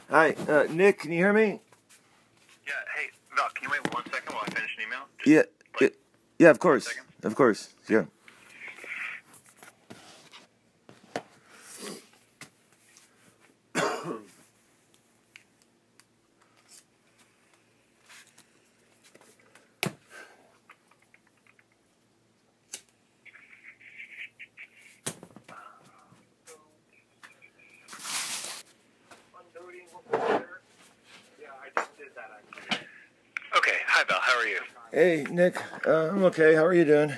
Hi, Nick, can you hear me? Yeah, hey, Val, can you wait 1 second while I finish an email? Yeah, yeah, of 1 course. second. Of course, yeah. Okay, hi, Val, how are you? Hey, Nick, I'm okay. How are you doing?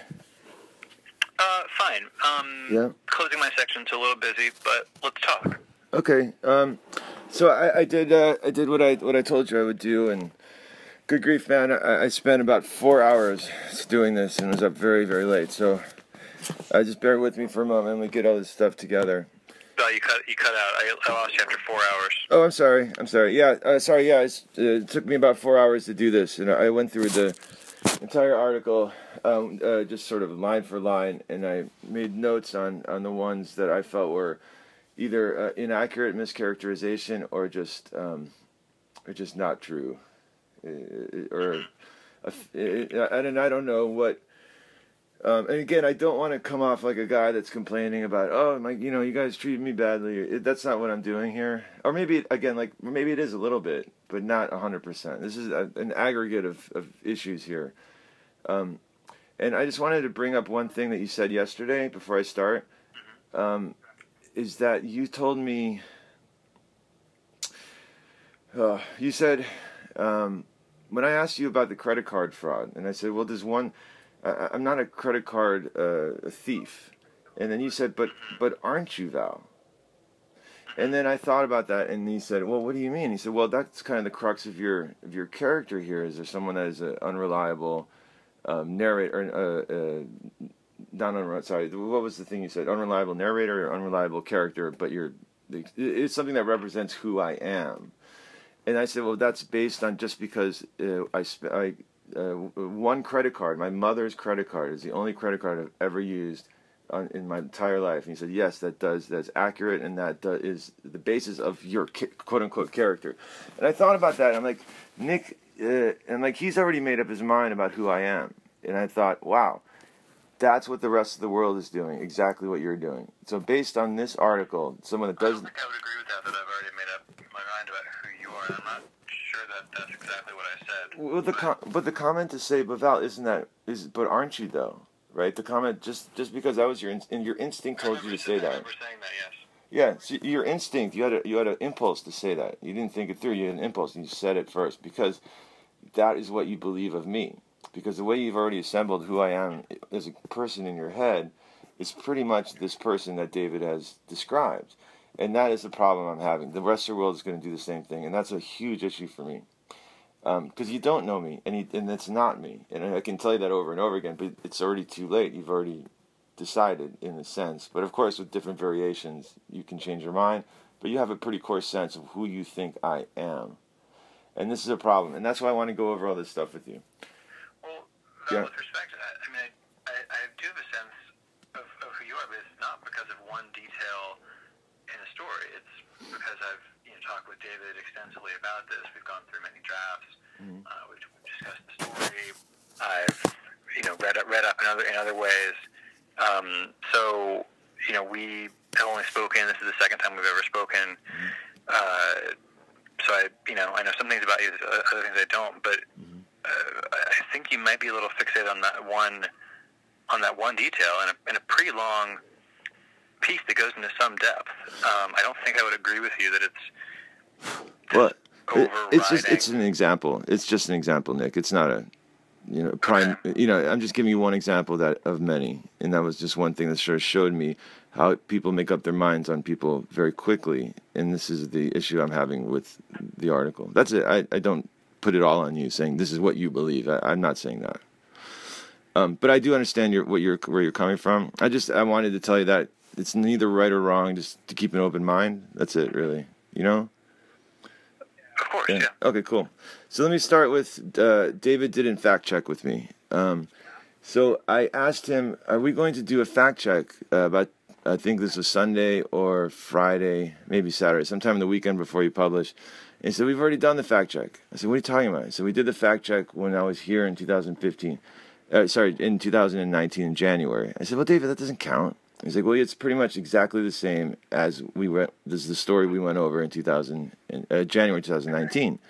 Fine. Yeah. Closing my section, so a little busy, but let's talk. Okay. So I did what I told you I would do, and good grief, man, I spent about 4 hours doing this and was up very, very late. So just bear with me for a moment and we get all this stuff together. Val, you cut out. I lost you after 4 hours. Oh, I'm sorry. Yeah, sorry. Yeah, it took me about 4 hours to do this, and I went through the entire article, just sort of line for line, and I made notes on the ones that I felt were either inaccurate mischaracterization or just not true, and I don't know what. And again, I don't want to come off like a guy that's complaining about, you guys treated me badly. That's not what I'm doing here. Or maybe, again, maybe it is a little bit, but not 100%. This is an aggregate of issues here. And I just wanted to bring up one thing that you said yesterday before I start, is that you told me, you said, when I asked you about the credit card fraud, and I said, well, there's one... I'm not a credit card thief. And then you said, but aren't you, Val? And then I thought about that, and he said, well, what do you mean? He said, well, that's kind of the crux of your character here. Is there someone that is an unreliable narrator, not unreliable, sorry, what was the thing you said? Unreliable narrator or unreliable character, but it's something that represents who I am. And I said, well, that's based on just because one credit card, my mother's credit card, is the only credit card I've ever used in my entire life. And he said, yes, that's accurate, and that is the basis of your quote-unquote character. And I thought about that, and I'm like, Nick, and like he's already made up his mind about who I am. And I thought, wow, that's what the rest of the world is doing, exactly what you're doing. So based on this article, someone that doesn't... I don't think I would agree with that I've already made up my mind about who you are, and I'm not sure that's exactly what I said. Well, but the comment to say, but Val, but aren't you though? Right? The comment just because that was your instinct told you to say that. I remember saying that, yes. Yeah, so your instinct, you had an impulse to say that. You didn't think it through. You had an impulse, and you said it first because that is what you believe of me. Because the way you've already assembled who I am as a person in your head is pretty much this person that David has described, and that is the problem I'm having. The rest of the world is going to do the same thing, and that's a huge issue for me. Because you don't know me, and it's not me. And I can tell you that over and over again, but it's already too late. You've already decided, in a sense. But of course, with different variations, you can change your mind. But you have a pretty core sense of who you think I am. And this is a problem. And that's why I want to go over all this stuff with you. Well, Yeah. with respect, I do have a sense of who you are, but it's not because of one detail in the story. It's because I've talked with David extensively about this. We've gone through many drafts. We've discussed the story. I've read up in other ways. So we have only spoken. This is the second time we've ever spoken. So I know some things about you, other things I don't. But I think you might be a little fixated on that one detail in a pretty long piece that goes into some depth. I don't think I would agree with you that it's it's an example. It's just an example, Nick. It's not a prime. I'm just giving you one example of many, and that was just one thing that sort of showed me how people make up their minds on people very quickly. And this is the issue I'm having with the article. That's it. I don't put it all on you, saying this is what you believe. I'm not saying that. But I do understand where you're coming from. I wanted to tell you that it's neither right or wrong, just to keep an open mind. That's it, really. Of course, yeah. Okay, cool. So let me start with David didn't fact check with me. So I asked him, are we going to do a fact check about I think this was Sunday or Friday, maybe Saturday, sometime in the weekend before you publish. And he said, we've already done the fact check. I said, what are you talking about? He said, we did the fact check when I was here in 2015. In 2019 in January. I said, well, David, that doesn't count. He's like, well, it's pretty much exactly the same as we went. This is the story we went over in January 2019.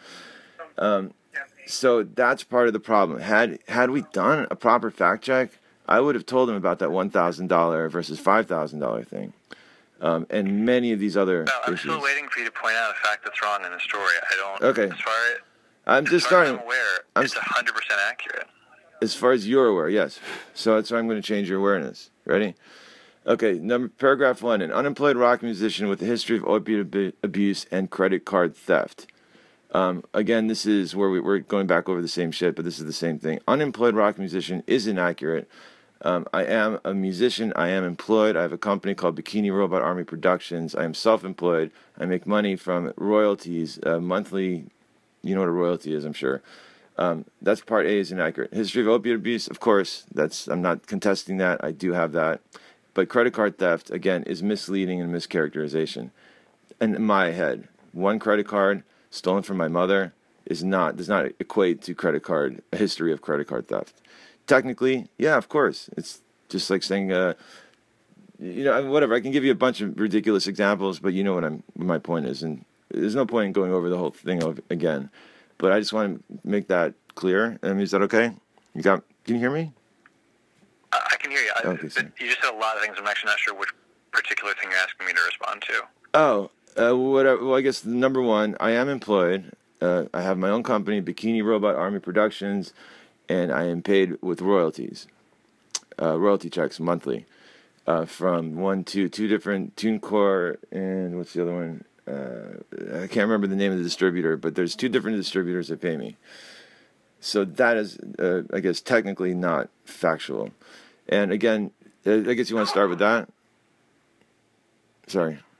So that's part of the problem. Had we done a proper fact check, I would have told him about that $1,000 versus $5,000 thing, and many of these other I'm issues. still waiting for you to point out a fact that's wrong in the story. I don't. Okay. As far I'm just starting. as I'm aware, it's 100% accurate. As far as you're aware, yes. So that's why I'm going to change your awareness. Ready? Okay, paragraph 1. An unemployed rock musician with a history of opiate abuse and credit card theft. Again, this is where we're going back over the same shit, but this is the same thing. Unemployed rock musician is inaccurate. I am a musician. I am employed. I have a company called Bikini Robot Army Productions. I am self-employed. I make money from royalties, monthly. You know what a royalty is, I'm sure. That's part A is inaccurate. History of opiate abuse, of course, I'm not contesting that. I do have that. But credit card theft, again, is misleading and mischaracterization. And in my head, one credit card stolen from my mother does not equate to a history of credit card theft. Technically, yeah, of course. It's just like saying, whatever. I can give you a bunch of ridiculous examples, but you know what my point is. And there's no point in going over the whole thing again. But I just want to make that clear. I mean, is that okay? Can you hear me? I can hear you. Okay, you just said a lot of things. I'm actually not sure which particular thing you're asking me to respond to. Oh, whatever. Well, I guess number 1, I am employed. I have my own company, Bikini Robot Army Productions, and I am paid with royalties, royalty checks monthly, from two different TuneCore and what's the other one? I can't remember the name of the distributor, but there's 2 different distributors that pay me. So that is, I guess, technically not factual. And again, I guess you want to start with that? Sorry,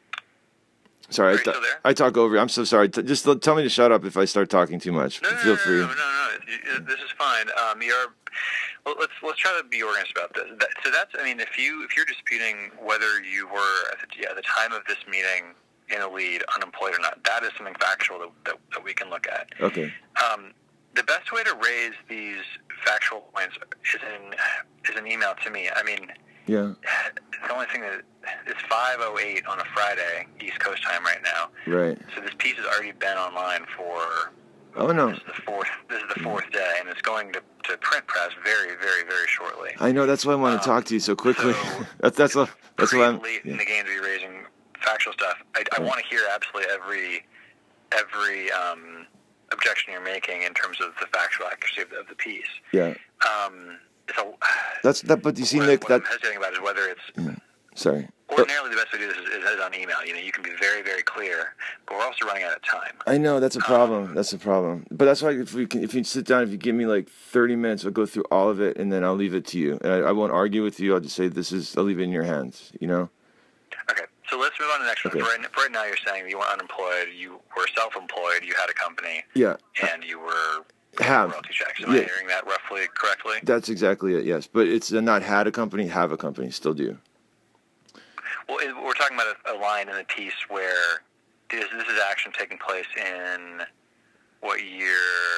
I talk over you. I'm so sorry. Just tell me to shut up if I start talking too much. Feel free. No. This is fine. Let's try to be organized about this. If you're disputing whether you were at the time of this meeting in a lead, unemployed or not, that is something factual that we can look at. Okay. The best way to raise these factual points is an email to me. I mean, yeah. The only thing that it's 5:08 on a Friday, East Coast time right now. Right. So this piece has already been online for. Oh no. This is the fourth day, and it's going to print press very, very, very shortly. I know. That's why I want to talk to you so quickly. So that's what I'm. Late in the game to be raising factual stuff. I want to hear absolutely every objection you're making in terms of the factual accuracy of the piece. Yeah. But you see, what, Nick, what I'm hesitating about is whether it's. Yeah. Sorry. Ordinarily, the best way to do this is on email. You can be very, very clear, but we're also running out of time. I know that's a problem. But that's why if you sit down, if you give me like 30 minutes, I'll go through all of it, and then I'll leave it to you. And I won't argue with you. I'll just say I'll leave it in your hands. Okay. So let's move on to the next one. For right now, you're saying you were unemployed, you were self-employed, you had a company, yeah, and you were royalty checks. Am I hearing that roughly correctly? That's exactly it. Yes, but it's not had a company, have a company, still do. Well, we're talking about a line in the piece where this is action taking place in what year?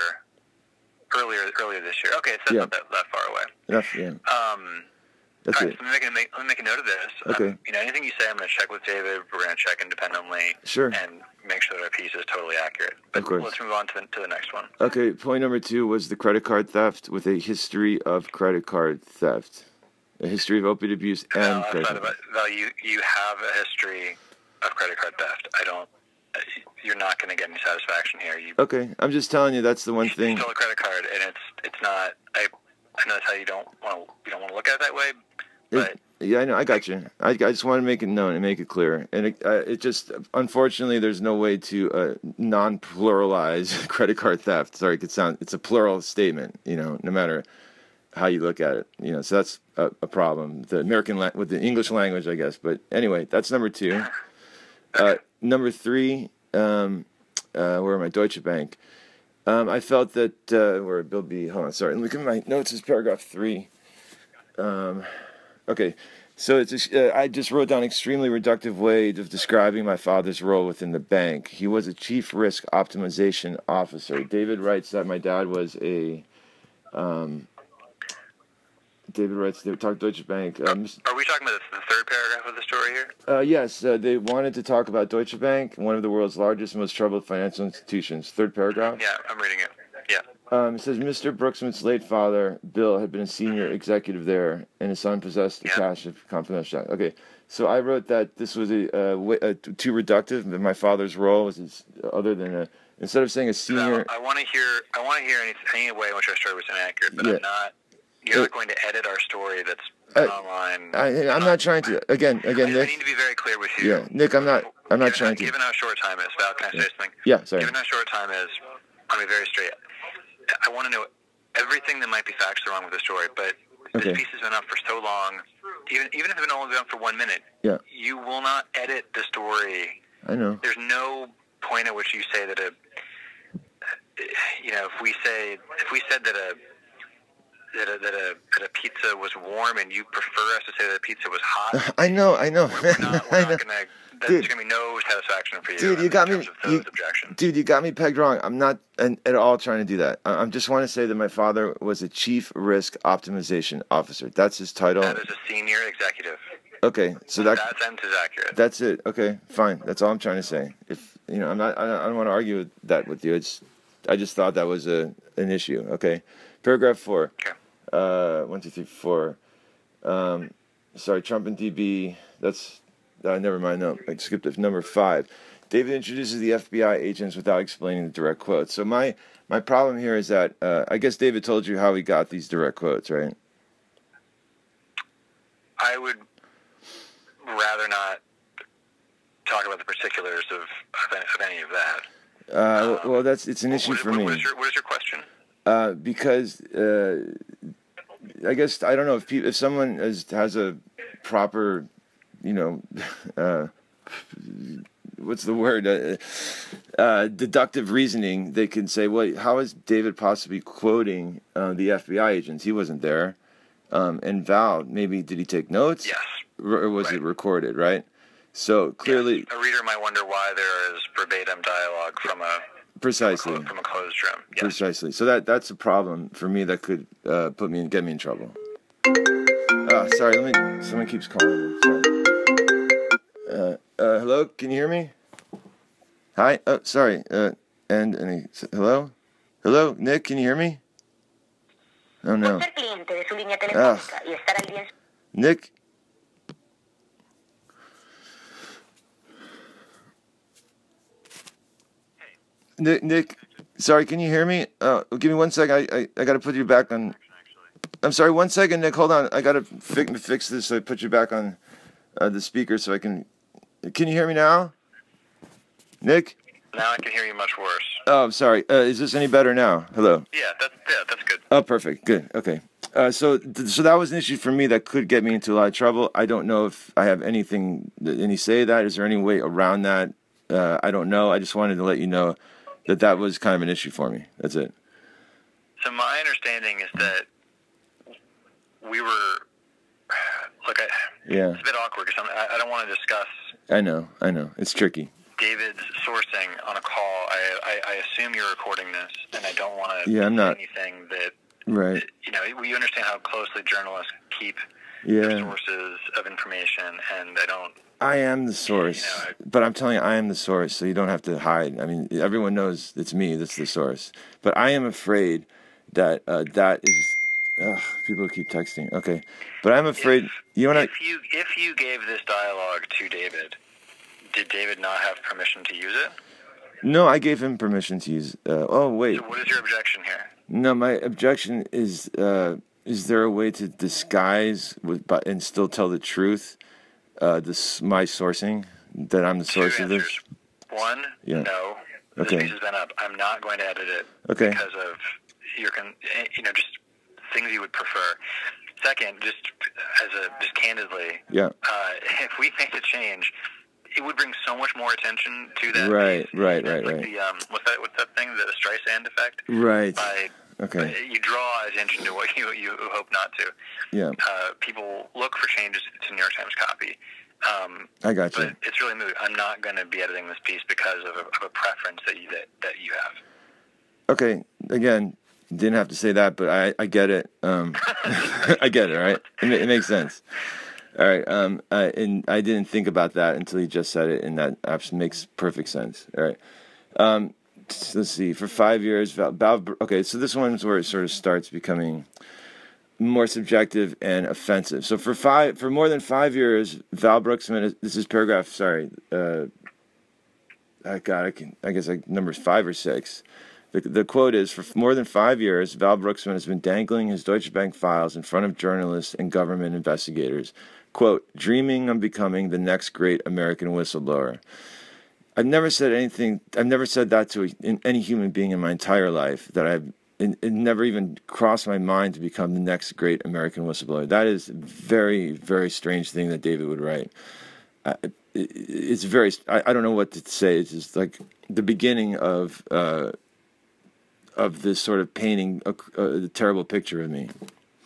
Earlier this year. Okay, so that's not that far away. Enough. Yeah. That's all right, it. so let me make a note of this. Okay. Anything you say, I'm going to check with David. We're going to check independently. Sure. And make sure that our piece is totally accurate. But of course. Let's move on to the next one. Okay. Point number 2 was the credit card theft with a history of credit card theft, a history of opiate abuse and credit card. You have a history of credit card theft. You're not going to get any satisfaction here. Okay. I'm just telling you that's the one thing. You stole a credit card, and it's not. I know that's how you don't want to look at it that way. But yeah, I know. I got you. I just want to make it known and make it clear. And it just, unfortunately, there's no way to non-pluralize credit card theft. Sorry, it's a plural statement. No matter how you look at it. So that's a problem. The with the English language, I guess. But anyway, that's number 2. Number 3, where am I? Deutsche Bank. I felt that where Bill B. Hold on, sorry. Look at my notes. Is paragraph 3. Okay, So I just wrote down extremely reductive way of describing my father's role within the bank. He was a chief risk optimization officer. David writes that my dad was a. David writes they talked Deutsche Bank. Are we talking about the third paragraph of the story here? Yes, they wanted to talk about Deutsche Bank, one of the world's largest and most troubled financial institutions. Third paragraph. Yeah, I'm reading it. Yeah. It says Mr. Brooksmith's late father, Bill, had been a senior executive there, and his son possessed the cash of confidential. Okay, so I wrote that this was too reductive. That my father's role was other than instead of saying a senior. No, I want to hear any way in which our story was inaccurate, but I'm not. You're not going to edit our story that's online. I'm not trying to. Again, Nick. I need to be very clear with you. Yeah, Nick, I'm not trying to. Given how short time is, Val, can I say something? Yeah, sorry. Given how short time is, I'll be very straight. I want to know everything that might be factually wrong with the story, but this piece has been up for so long, even if it's been only been up for 1 minute, you will not edit the story. I know. There's no point at which you say that if we said that a pizza was warm and you prefer us to say that a pizza was hot. I know. There's going to be no satisfaction for you. Dude, you got me. Dude, you got me pegged wrong. I'm not at all trying to do that. I just want to say that my father was a chief risk optimization officer. That's his title. That is a senior executive. Okay, so that sentence is accurate. That's it. Okay, fine. That's all I'm trying to say. If I don't want to argue that with you. I just thought that was an issue. Okay, paragraph 4. Okay. 1, 2, 3, 4. Sorry, Trump and DB. That's never mind. No, I skipped it. Number 5. David introduces the FBI agents without explaining the direct quotes. So my problem here is that I guess David told you how he got these direct quotes, right? I would rather not talk about the particulars of any of that. Well, it's an issue for me. What is your question? Because I guess I don't know if someone has a proper, what's the word? Deductive reasoning. They can say, well, how is David possibly quoting the FBI agents? He wasn't there. And Val, maybe did he take notes? Yes. Or was it recorded? Right. So clearly, yes. A reader might wonder why there is verbatim dialogue from a closed room. Yes. Precisely. So that's a problem for me that could get me in trouble. Sorry. Someone keeps calling me. Sorry. Hello. Can you hear me? Hi. Oh, sorry. Hello. Hello, Nick. Can you hear me? Oh no. Nick. Nick, sorry, can you hear me? Give me 1 second. I got to put you back on. I'm sorry, 1 second, Nick. Hold on. I got to fix this so I put you back on the speaker so I can. Can you hear me now? Nick? Now I can hear you much worse. Oh, I'm sorry. Is this any better now? Hello? Yeah, that's good. Oh, perfect. Good. Okay. So that was an issue for me that could get me into a lot of trouble. I don't know if I have any say that. Is there any way around that? I don't know. I just wanted to let you know that was kind of an issue for me. That's it. So my understanding is that we were, it's a bit awkward because I don't want to discuss. I know. It's tricky. David's sourcing on a call. I assume you're recording this, and I don't want to I'm not. anything that. Right. We understand how closely journalists keep their sources of information, and I don't. I am the source, but I'm telling you, I am the source, so you don't have to hide. I mean, everyone knows it's me that's the source. But I am afraid that that is... people keep texting. Okay. But I'm afraid... If you gave this dialogue to David, did David not have permission to use it? No, I gave him permission to use... oh, wait. So what is your objection here? No, my objection is there a way to disguise and still tell the truth? My sourcing, that I'm the source of this? 1, no. Okay. This piece has been up. I'm not going to edit it because of just things you would prefer. Second, just candidly, if we make a change, it would bring so much more attention to that. Right. What's that thing? The Streisand effect. Right. You draw attention to what you hope not to. Yeah. People look for changes to New York Times copy. I got you. But it's really moot. I'm not going to be editing this piece because of a preference that you have. Okay. Again, didn't have to say that, but I get it. I get it. Right? It makes sense. All right. And I didn't think about that until you just said it, and that absolutely makes perfect sense. All right. Let's see. For 5 years, okay. So this one's where it sort of starts becoming more subjective and offensive. So for more than 5 years, Val Bruxman. This is paragraph. Sorry. I guess numbers 5 or 6. The quote is, for more than 5 years, Val Bruxman has been dangling his Deutsche Bank files in front of journalists and government investigators, quote, dreaming of becoming the next great American whistleblower. I've never said that to any human being in my entire life, it never even crossed my mind to become the next great American whistleblower. That is a very, very strange thing that David would write. It's very, I don't know what to say. It's just like the beginning of this sort of painting a terrible picture of me.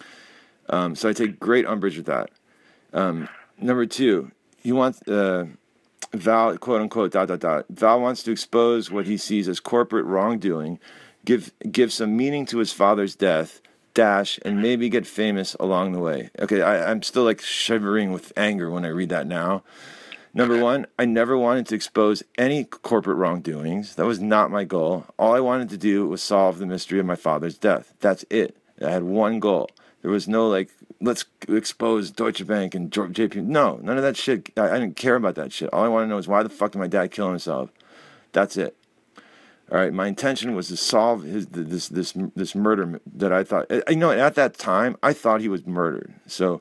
So I take great umbrage with that. Number 2, he wants Val, quote unquote, ... Val wants to expose what he sees as corporate wrongdoing, give some meaning to his father's death, and maybe get famous along the way. Okay, I'm still like shivering with anger when I read that now. Number 1, I never wanted to expose any corporate wrongdoings. That was not my goal. All I wanted to do was solve the mystery of my father's death. That's it. I had one goal. There was no, like, let's expose Deutsche Bank and JP. No, none of that shit. I didn't care about that shit. All I want to know is, why the fuck did my dad kill himself? That's it. All right, my intention was to solve this murder that I thought, at that time, I thought he was murdered. So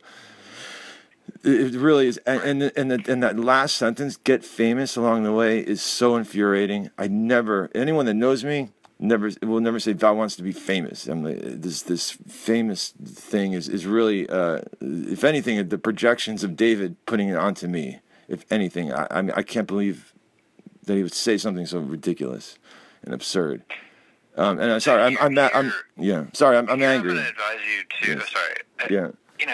it really is, and that last sentence, get famous along the way, is so infuriating. Anyone that knows me will never say Val wants to be famous. This famous thing is really, if anything, the projections of David putting it onto me. If anything, I can't believe that he would say something so ridiculous and absurd. And I'm sorry, I'm angry. I'm going to advise you to. Yes. Sorry. Yeah.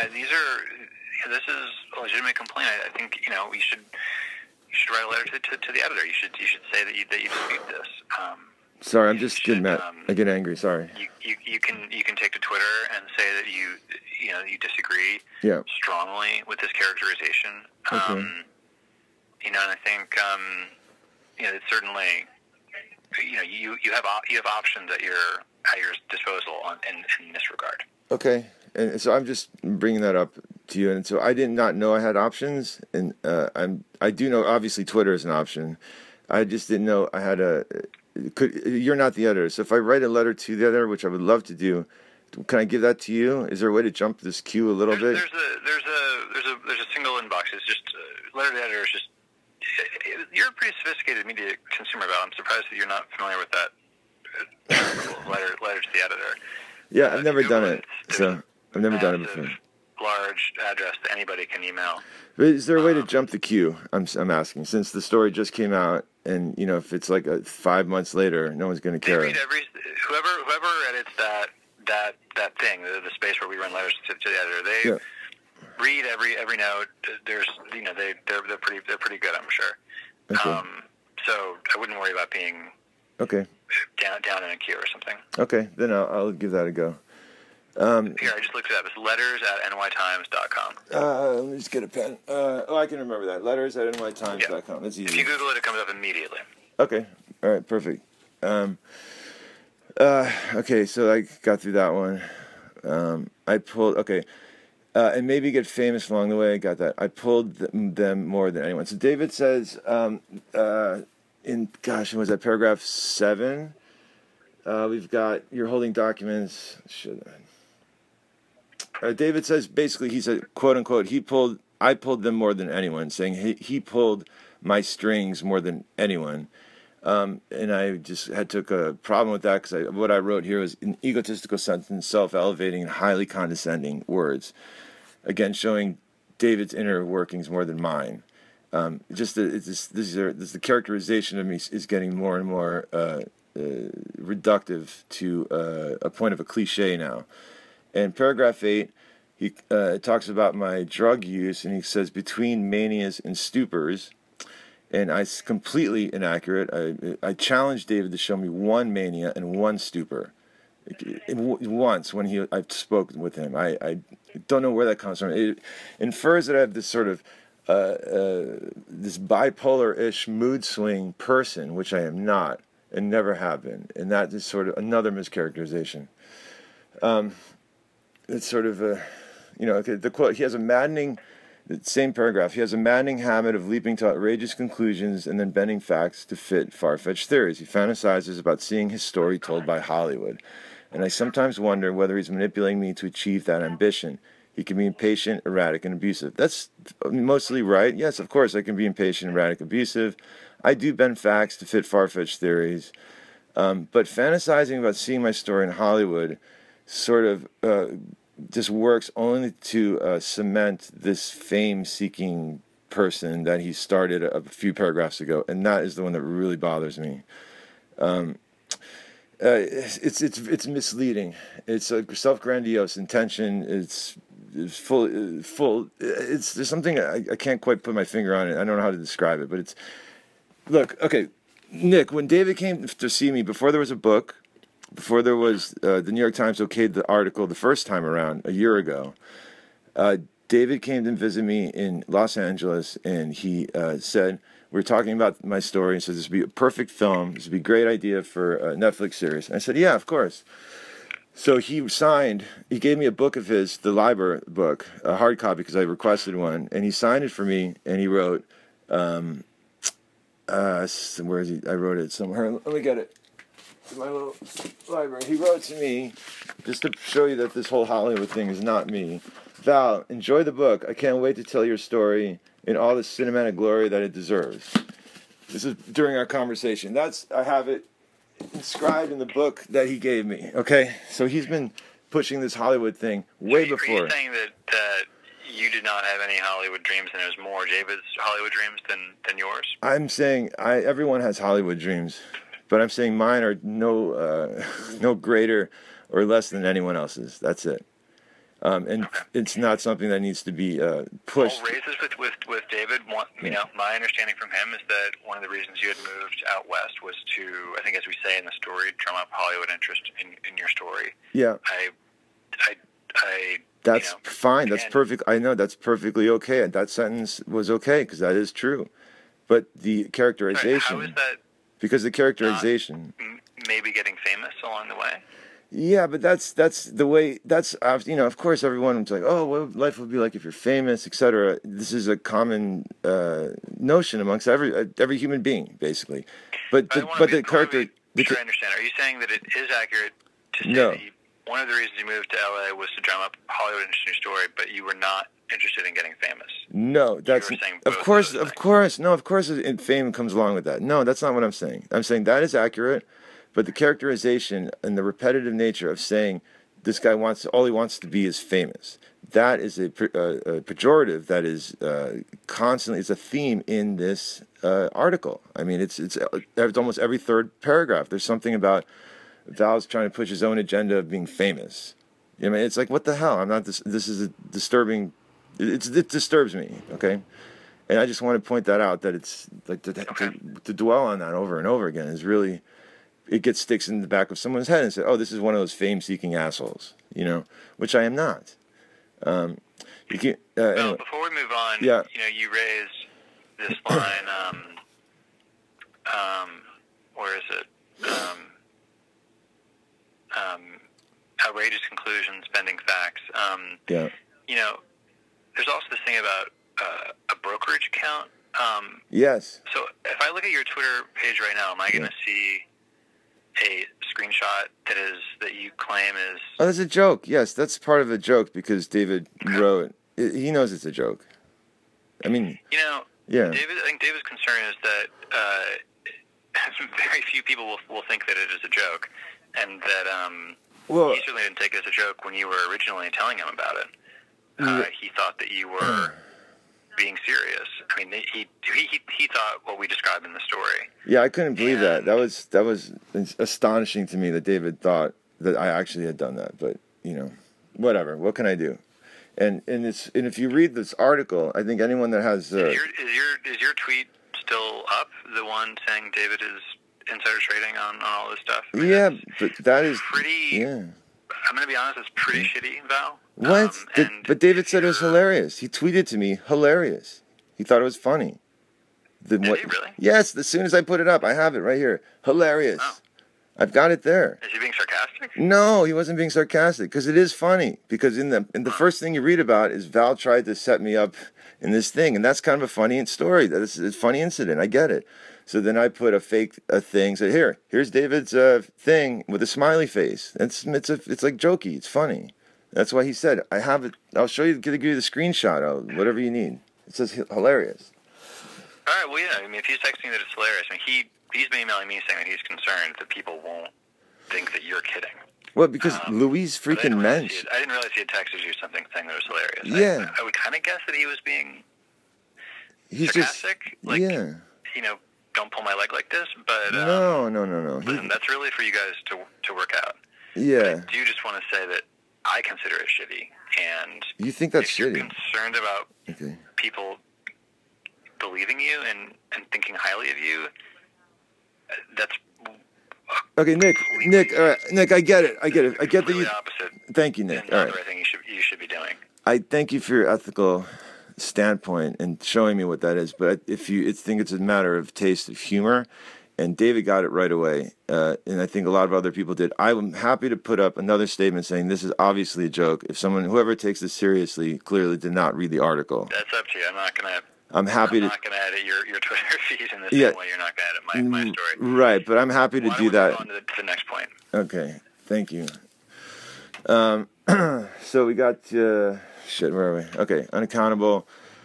This is a legitimate complaint. I think you should write a letter to the editor. You should say that you dispute this. Sorry, I'm just getting mad. I get angry. Sorry. You can take to Twitter and say that you disagree strongly with this characterization. Okay. And I think it's certainly you have options at your disposal in this regard. Okay, and so I'm just bringing that up to you, and so I did not know I had options, and I do know obviously Twitter is an option. I just didn't know I had you're not the editor, so if I write a letter to the editor, which I would love to do, can I give that to you? Is there a way to jump this queue a little bit? There's a single inbox. It's just letter to the editor is just. You're a pretty sophisticated media consumer, Val. I'm surprised that you're not familiar with that letter to the editor. Yeah, I've never done it. So I've never done it before. Large address that anybody can email. But is there a way to jump the queue? I'm asking, since the story just came out, and if it's like 5 months later, no one's going to care. Whoever edits that thing, the space where we run letters to the editor, read every note. There's they're pretty good, I'm sure. Okay. So I wouldn't worry about being down in a queue or something. Okay, then I'll give that a go. Here, I just looked it up. It's letters@nytimes.com. Let me just get a pen. I can remember that. Letters@nytimes.com. Yeah. That's easy. If you Google it, it comes up immediately. Okay. All right. Perfect. Okay. So I got through that one. I pulled. Okay. And maybe get famous along the way. I got that. I pulled them more than anyone. So David says, was that paragraph 7? We've got, you're holding documents. David says, basically, he said, quote unquote, I pulled them more than anyone, saying he pulled my strings more than anyone. And I just took a problem with that, because what I wrote here was an egotistical sentence, self-elevating and highly condescending words. Again, showing David's inner workings more than mine. The characterization of me is getting more and more reductive to a point of a cliche now. And paragraph 8, he talks about my drug use, and he says between manias and stupors, and it's completely inaccurate. I challenged David to show me one mania and one stupor. Once when I've spoken with him, I don't know where that comes from. It infers that I have this sort of this bipolar-ish mood swing person, which I am not and never have been, and that is sort of another mischaracterization. It's sort of the quote. He has a maddening. The same paragraph. He has a maddening habit of leaping to outrageous conclusions and then bending facts to fit far-fetched theories. He fantasizes about seeing his story told by Hollywood. And I sometimes wonder whether he's manipulating me to achieve that ambition. He can be impatient, erratic, and abusive. That's mostly right. Yes, of course, I can be impatient, erratic, abusive. I do bend facts to fit far-fetched theories. But fantasizing about seeing my story in Hollywood sort of just works only to cement this fame-seeking person that he started a few paragraphs ago, and that is the one that really bothers me. It's misleading. It's a self-grandiose intention. It's full. There's something I can't quite put my finger on it. I don't know how to describe it, but it's. Look, okay, Nick. When David came to see me, before there was a book, before there was the New York Times okayed the article the first time around a year ago, David came to visit me in Los Angeles, and he said, we were talking about my story, and said this would be a perfect film, this would be a great idea for a Netflix series. And I said, yeah, of course. So he gave me a book of his, the Liber book, a hard copy because I requested one, and he signed it for me, and he wrote, where is he? I wrote it somewhere. Let me get it. My little library. He wrote to me, just to show you that this whole Hollywood thing is not me. Val, enjoy the book. I can't wait to tell your story in all the cinematic glory that it deserves. This is during our conversation. I have it inscribed in the book that he gave me. Okay, so he's been pushing this Hollywood thing way before. Are you saying that you did not have any Hollywood dreams, and it was more David's Hollywood dreams than yours? I'm saying everyone has Hollywood dreams, but I'm saying mine are no greater or less than anyone else's. That's it. And okay. It's not something that needs to be pushed. All raises with David, my understanding from him is that one of the reasons you had moved out west was to, I think as we say in the story, drum up Hollywood interest in your story. Yeah. That's fine. That's perfect. I know that's perfectly okay. And that sentence was okay because that is true. But the characterization. How is that? Because the characterization. Maybe getting famous along the way. Yeah, but that's the way. That's of course, everyone's like, oh, what life would be like if you're famous, etc. This is a common notion amongst every human being, basically. But the character. I understand. Are you saying that it is accurate to say that one of the reasons you moved to LA was to drum up Hollywood interest in your story, but you were not interested in getting famous? No, that's of course. No, of course, fame comes along with that. No, that's not what I'm saying. I'm saying that is accurate. But the characterization and the repetitive nature of saying this guy all he wants to be is famous, that is a pejorative that is constantly, it's a theme in this article. I mean, it's almost every third paragraph. There's something about Val's trying to push his own agenda of being famous. I mean, it's like, what the hell? I'm not this is a disturbing, it disturbs me, okay? And I just want to point that out, that it's like to dwell on that over and over again is really... It sticks in the back of someone's head and say, "Oh, this is one of those fame-seeking assholes," which I am not. Anyway. Before we move on, you raised this line. Where is it? Outrageous conclusions, bending facts. There's also this thing about a brokerage account. Yes. So if I look at your Twitter page right now, am I going to see a screenshot that you claim is... Oh, that's a joke. Yes, that's part of a joke because David wrote... He knows it's a joke. I mean... Yeah. I think David's concern is that very few people will think that it is a joke, and that he certainly didn't take it as a joke when you were originally telling him about it. He thought that you were... being serious. I mean, he thought what we described in the story. Yeah, I couldn't believe that. That was astonishing to me that David thought that I actually had done that. But whatever. What can I do? And if you read this article, I think anyone that has is your tweet still up? The one saying David is insider trading on all this stuff? I mean, yeah, but that is pretty. Yeah. I'm going to be honest. It's pretty shitty, Val. What? But David said it was hilarious. He tweeted to me, hilarious. He thought it was funny. Did he really? Yes. As soon as I put it up, I have it right here. Hilarious. Oh. I've got it there. Is he being sarcastic? No, he wasn't being sarcastic because it is funny. Because in the first thing you read about is Val tried to set me up in this thing, and that's kind of a funny story. That's a funny incident. I get it. So then I put a thing. Said here's David's thing with a smiley face. It's like jokey. It's funny. That's why he said I have it. I'll show you. Give you the screenshot of whatever you need. It says hilarious. All right. Well, yeah. I mean, if he's texting that it's hilarious, I mean, he's been emailing me saying that he's concerned that people won't think that you're kidding. Well, because Louise freaking Mensch. I didn't realize he had texted you something saying that it was hilarious. Yeah. I would kind of guess that he was being He's sarcastic. Just, yeah. You know, don't pull my leg like this. But no. Listen, that's really for you guys to work out. Yeah. But I do just want to say that I consider it shitty. And you think that's if shitty? you're concerned about people believing you and thinking highly of you, that's okay. Nick, all right, Nick, I get it. I get that you. Opposite. Thank you, Nick. All right. I think you should be doing. I thank you for your ethical standpoint and showing me what that is. But if you think it's a matter of taste of humor, and David got it right away, and I think a lot of other people did. I'm happy to put up another statement saying this is obviously a joke. If whoever takes this seriously, clearly did not read the article. That's up to you. I'm not going to edit your Twitter feed in the same way you're not going to edit my story. Right, but I'm happy to do that. Why don't we go on to the next point? Okay, thank you. So we got where are we? Okay, unaccountable.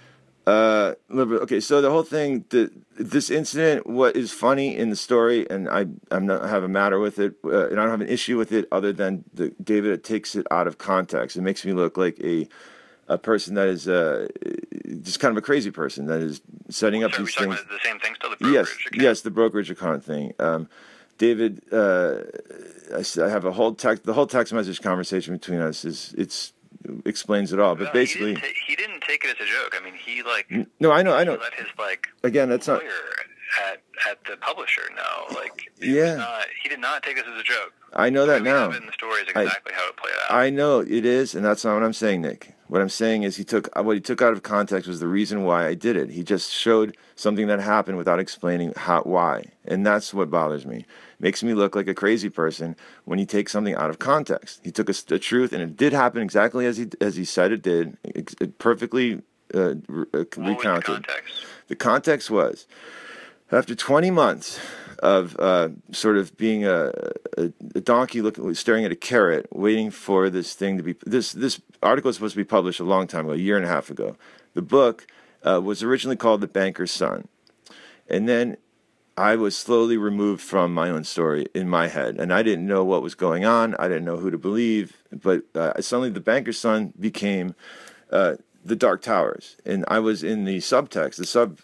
Okay, so the whole thing, this incident, what is funny in the story, and I have a matter with it, and I don't have an issue with it, other than David takes it out of context. It makes me look like a person that is just kind of a crazy person that is setting up these things. About the same thing still, the brokerage account? Yes, the brokerage account thing. David, I have the whole text message conversation between us explains it all. But basically, he didn't take it as a joke. I mean, he no, I know. He let his again, that's lawyer not at the publisher know. He did not take this as a joke. I know that now. In the story is exactly how it played out. I know it is, and that's not what I'm saying, Nick. What I'm saying is what he took out of context was the reason why I did it. He just showed something that happened without explaining why, and that's what bothers me. Makes me look like a crazy person when he takes something out of context. He took a truth, and it did happen exactly as he said it did. It perfectly recounted. What was the context? The context was after 20 months of sort of being a donkey staring at a carrot, waiting for this thing to be. This article was supposed to be published a long time ago, a year and a half ago. The book was originally called The Banker's Son, and then I was slowly removed from my own story in my head, and I didn't know what was going on. I didn't know who to believe, but suddenly The Banker's Son became The Dark Towers, and I was in the subtext,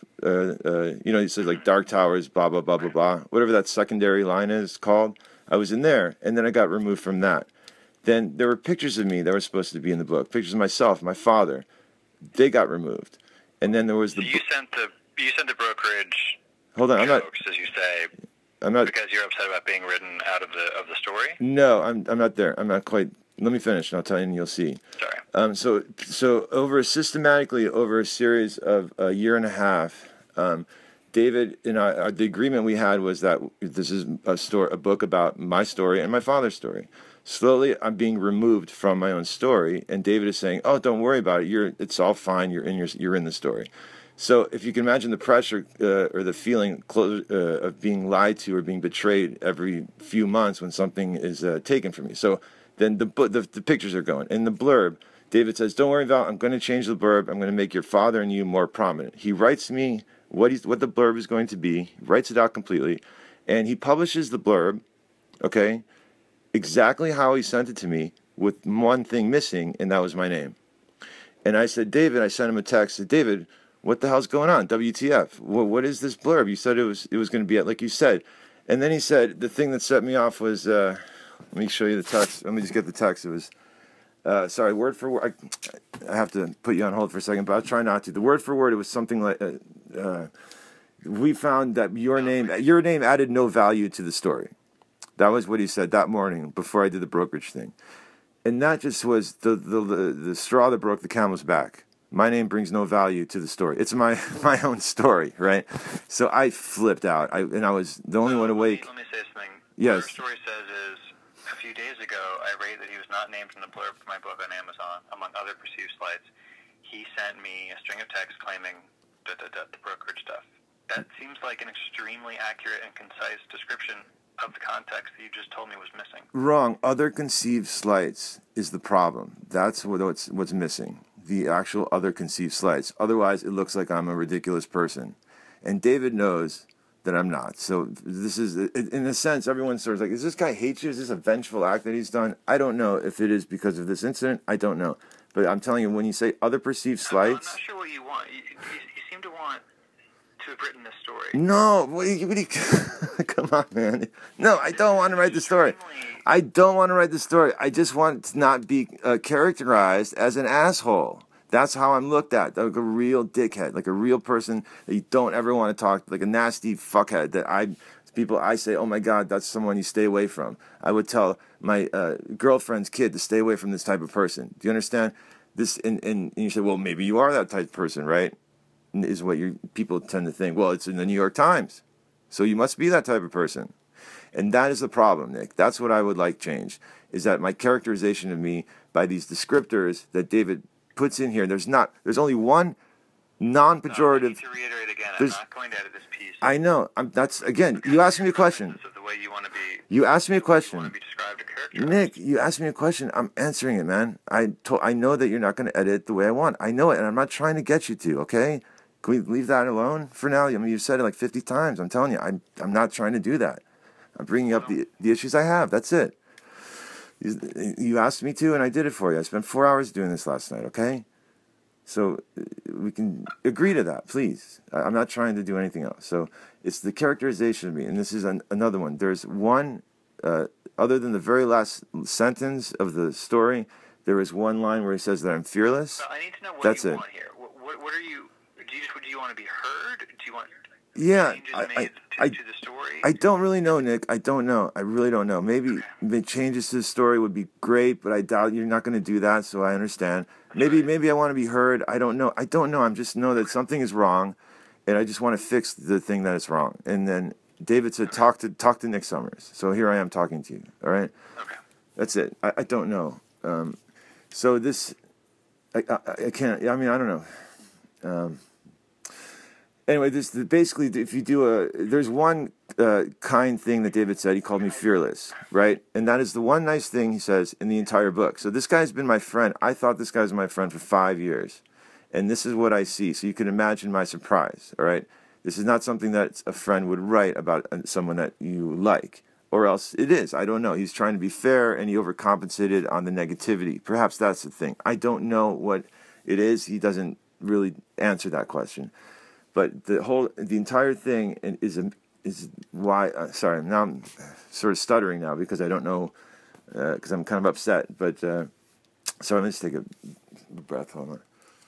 it says like Dark Towers, blah, blah, blah, blah, blah, whatever that secondary line is called. I was in there, and then I got removed from that. Then there were pictures of me that were supposed to be in the book, pictures of myself, my father. They got removed. And then there was the... You sent the brokerage... Hold on, jokes, as you say, I'm not... Because you're upset about being written out of the story? No, I'm not there. I'm not quite... Let me finish, and I'll tell you, and you'll see. Sorry. So systematically over a series of a year and a half, David and I, the agreement we had was that this is a book about my story and my father's story. Slowly, I'm being removed from my own story, and David is saying, "Oh, don't worry about it. It's all fine. You're in the story." So, if you can imagine the pressure or the feeling of being lied to or being betrayed every few months when something is taken from you. So then the pictures are going. In the blurb, David says, "Don't worry, Val. I'm going to change the blurb. I'm going to make your father and you more prominent." He writes me what the blurb is going to be. He writes it out completely, and he publishes the blurb. Okay. Exactly how he sent it to me, with one thing missing, and that was my name. And I said, David, I sent him a text. I said, David, what the hell's going on? WTF? What is this blurb? You said it was going to be like you said. And then he said, the thing that set me off was, let me show you the text. Let me just get the text. It was, Sorry, word for word. I have to put you on hold for a second, but I'll try not to. The word for word, it was something like, we found that your name added no value to the story. That was what he said that morning before I did the brokerage thing. And that just was the straw that broke the camel's back. My name brings no value to the story. It's my own story, right? So I flipped out. I was the only one awake. Let me say something. Yes. What our story says is, a few days ago, I rate that he was not named in the blurb for my book on Amazon, among other perceived slights. He sent me a string of texts claiming the brokerage stuff. That seems like an extremely accurate and concise description of the context that you just told me was missing. Wrong. Other conceived slights is the problem. That's what's missing. The actual other conceived slights. Otherwise, it looks like I'm a ridiculous person. And David knows that I'm not. So this is, in a sense, everyone's sort of like, is this guy hate you? Is this a vengeful act that he's done? I don't know if it is because of this incident. I don't know. But I'm telling you, when you say other perceived slights... I'm not sure what you want. You seem to want to have written this story. No, come on, man. No, I don't want to write the story. I don't want to write the story. I just want to not be characterized as an asshole. That's how I'm looked at, like a real dickhead, like a real person that you don't ever want to talk to, like a nasty fuckhead that I say, oh my God, that's someone you stay away from. I would tell my girlfriend's kid to stay away from this type of person. Do you understand? This, and you say, well, maybe you are that type of person, right? Is what people tend to think. Well, it's in the New York Times, so you must be that type of person. And that is the problem, Nick. That's what I would like changed, is that my characterization of me by these descriptors that David puts in here, there's only one non-pejorative... No, I need to reiterate again, I'm not going to edit this piece. I know. Again, you asked me a question. The way you want to be... You asked me a question. You want to be described or characterized. Nick, you asked me a question. I'm answering it, man. I know that you're not going to edit it the way I want. I know it, and I'm not trying to get you to, okay? Can we leave that alone for now? I mean, you've said it like 50 times. I'm telling you, I'm not trying to do that. I'm bringing up the issues I have. That's it. You asked me to, and I did it for you. I spent 4 hours doing this last night, okay? So we can agree to that, please. I'm not trying to do anything else. So it's the characterization of me, and this is another one. There's one, other than the very last sentence of the story, there is one line where he says that I'm fearless. So I need to know what That's you it. want here. What are you... Do you want to be heard? Do you want changes made to the story? I don't really know, Nick. I don't know. I really don't know. Maybe the changes to the story would be great, but I doubt you're not going to do that, so I understand. Maybe I want to be heard. I don't know. I just know that something is wrong, and I just want to fix the thing that is wrong. And then David said, talk to Nick Summers. So here I am talking to you. All right? Okay. That's it. I don't know. So this, I can't, I mean, I don't know. Anyway, basically, if you do there's one kind thing that David said. He called me fearless, right? And that is the one nice thing he says in the entire book. So this guy's been my friend. I thought this guy was my friend for 5 years. And this is what I see. So you can imagine my surprise, all right? This is not something that a friend would write about someone that you like. Or else it is. I don't know. He's trying to be fair, and he overcompensated on the negativity. Perhaps that's the thing. I don't know what it is. He doesn't really answer that question. But the entire thing is why. Sorry, now I'm sort of stuttering now because I don't know, because I'm kind of upset. But sorry, let me just take a breath. Hold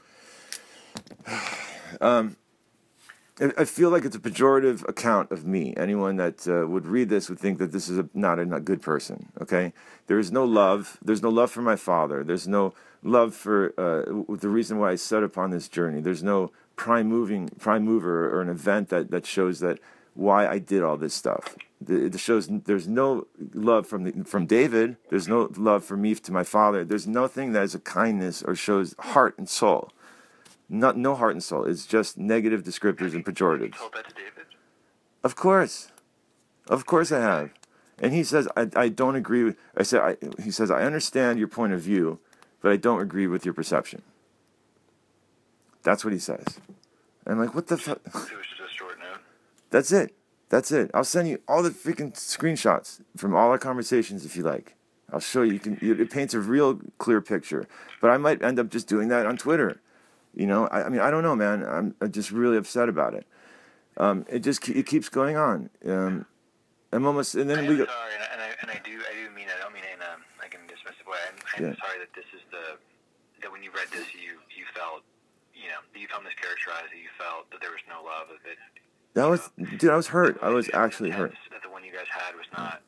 on. I feel like it's a pejorative account of me. Anyone that would read this would think that this is not a good person. Okay, there is no love. There's no love for my father. There's no love for the reason why I set upon this journey. There's no prime mover or an event that shows that why I did all this stuff. It shows there's no love from David. There's no love for me to my father. There's nothing that is a kindness or shows heart and soul. No heart and soul. It's just negative descriptors and pejoratives. You told that to David? Of course I have. And he says I don't agree with. He says I understand your point of view, but I don't agree with your perception. That's what he says. And I'm like, what the fuck? It was just a short note. That's it. I'll send you all the freaking screenshots from all our conversations if you like. I'll show you. It paints a real clear picture. But I might end up just doing that on Twitter. You know, I mean, I don't know, man. I'm just really upset about it. It keeps going on. I'm almost, and then we go. Sorry, and I do mean it. I don't mean it in like in a dismissive way. way. I'm sorry that this is that when you read this, you felt, that you felt mischaracterized, that you felt that there was no love, that dude, I was hurt. I was actually hurt. That the one you guys had was not,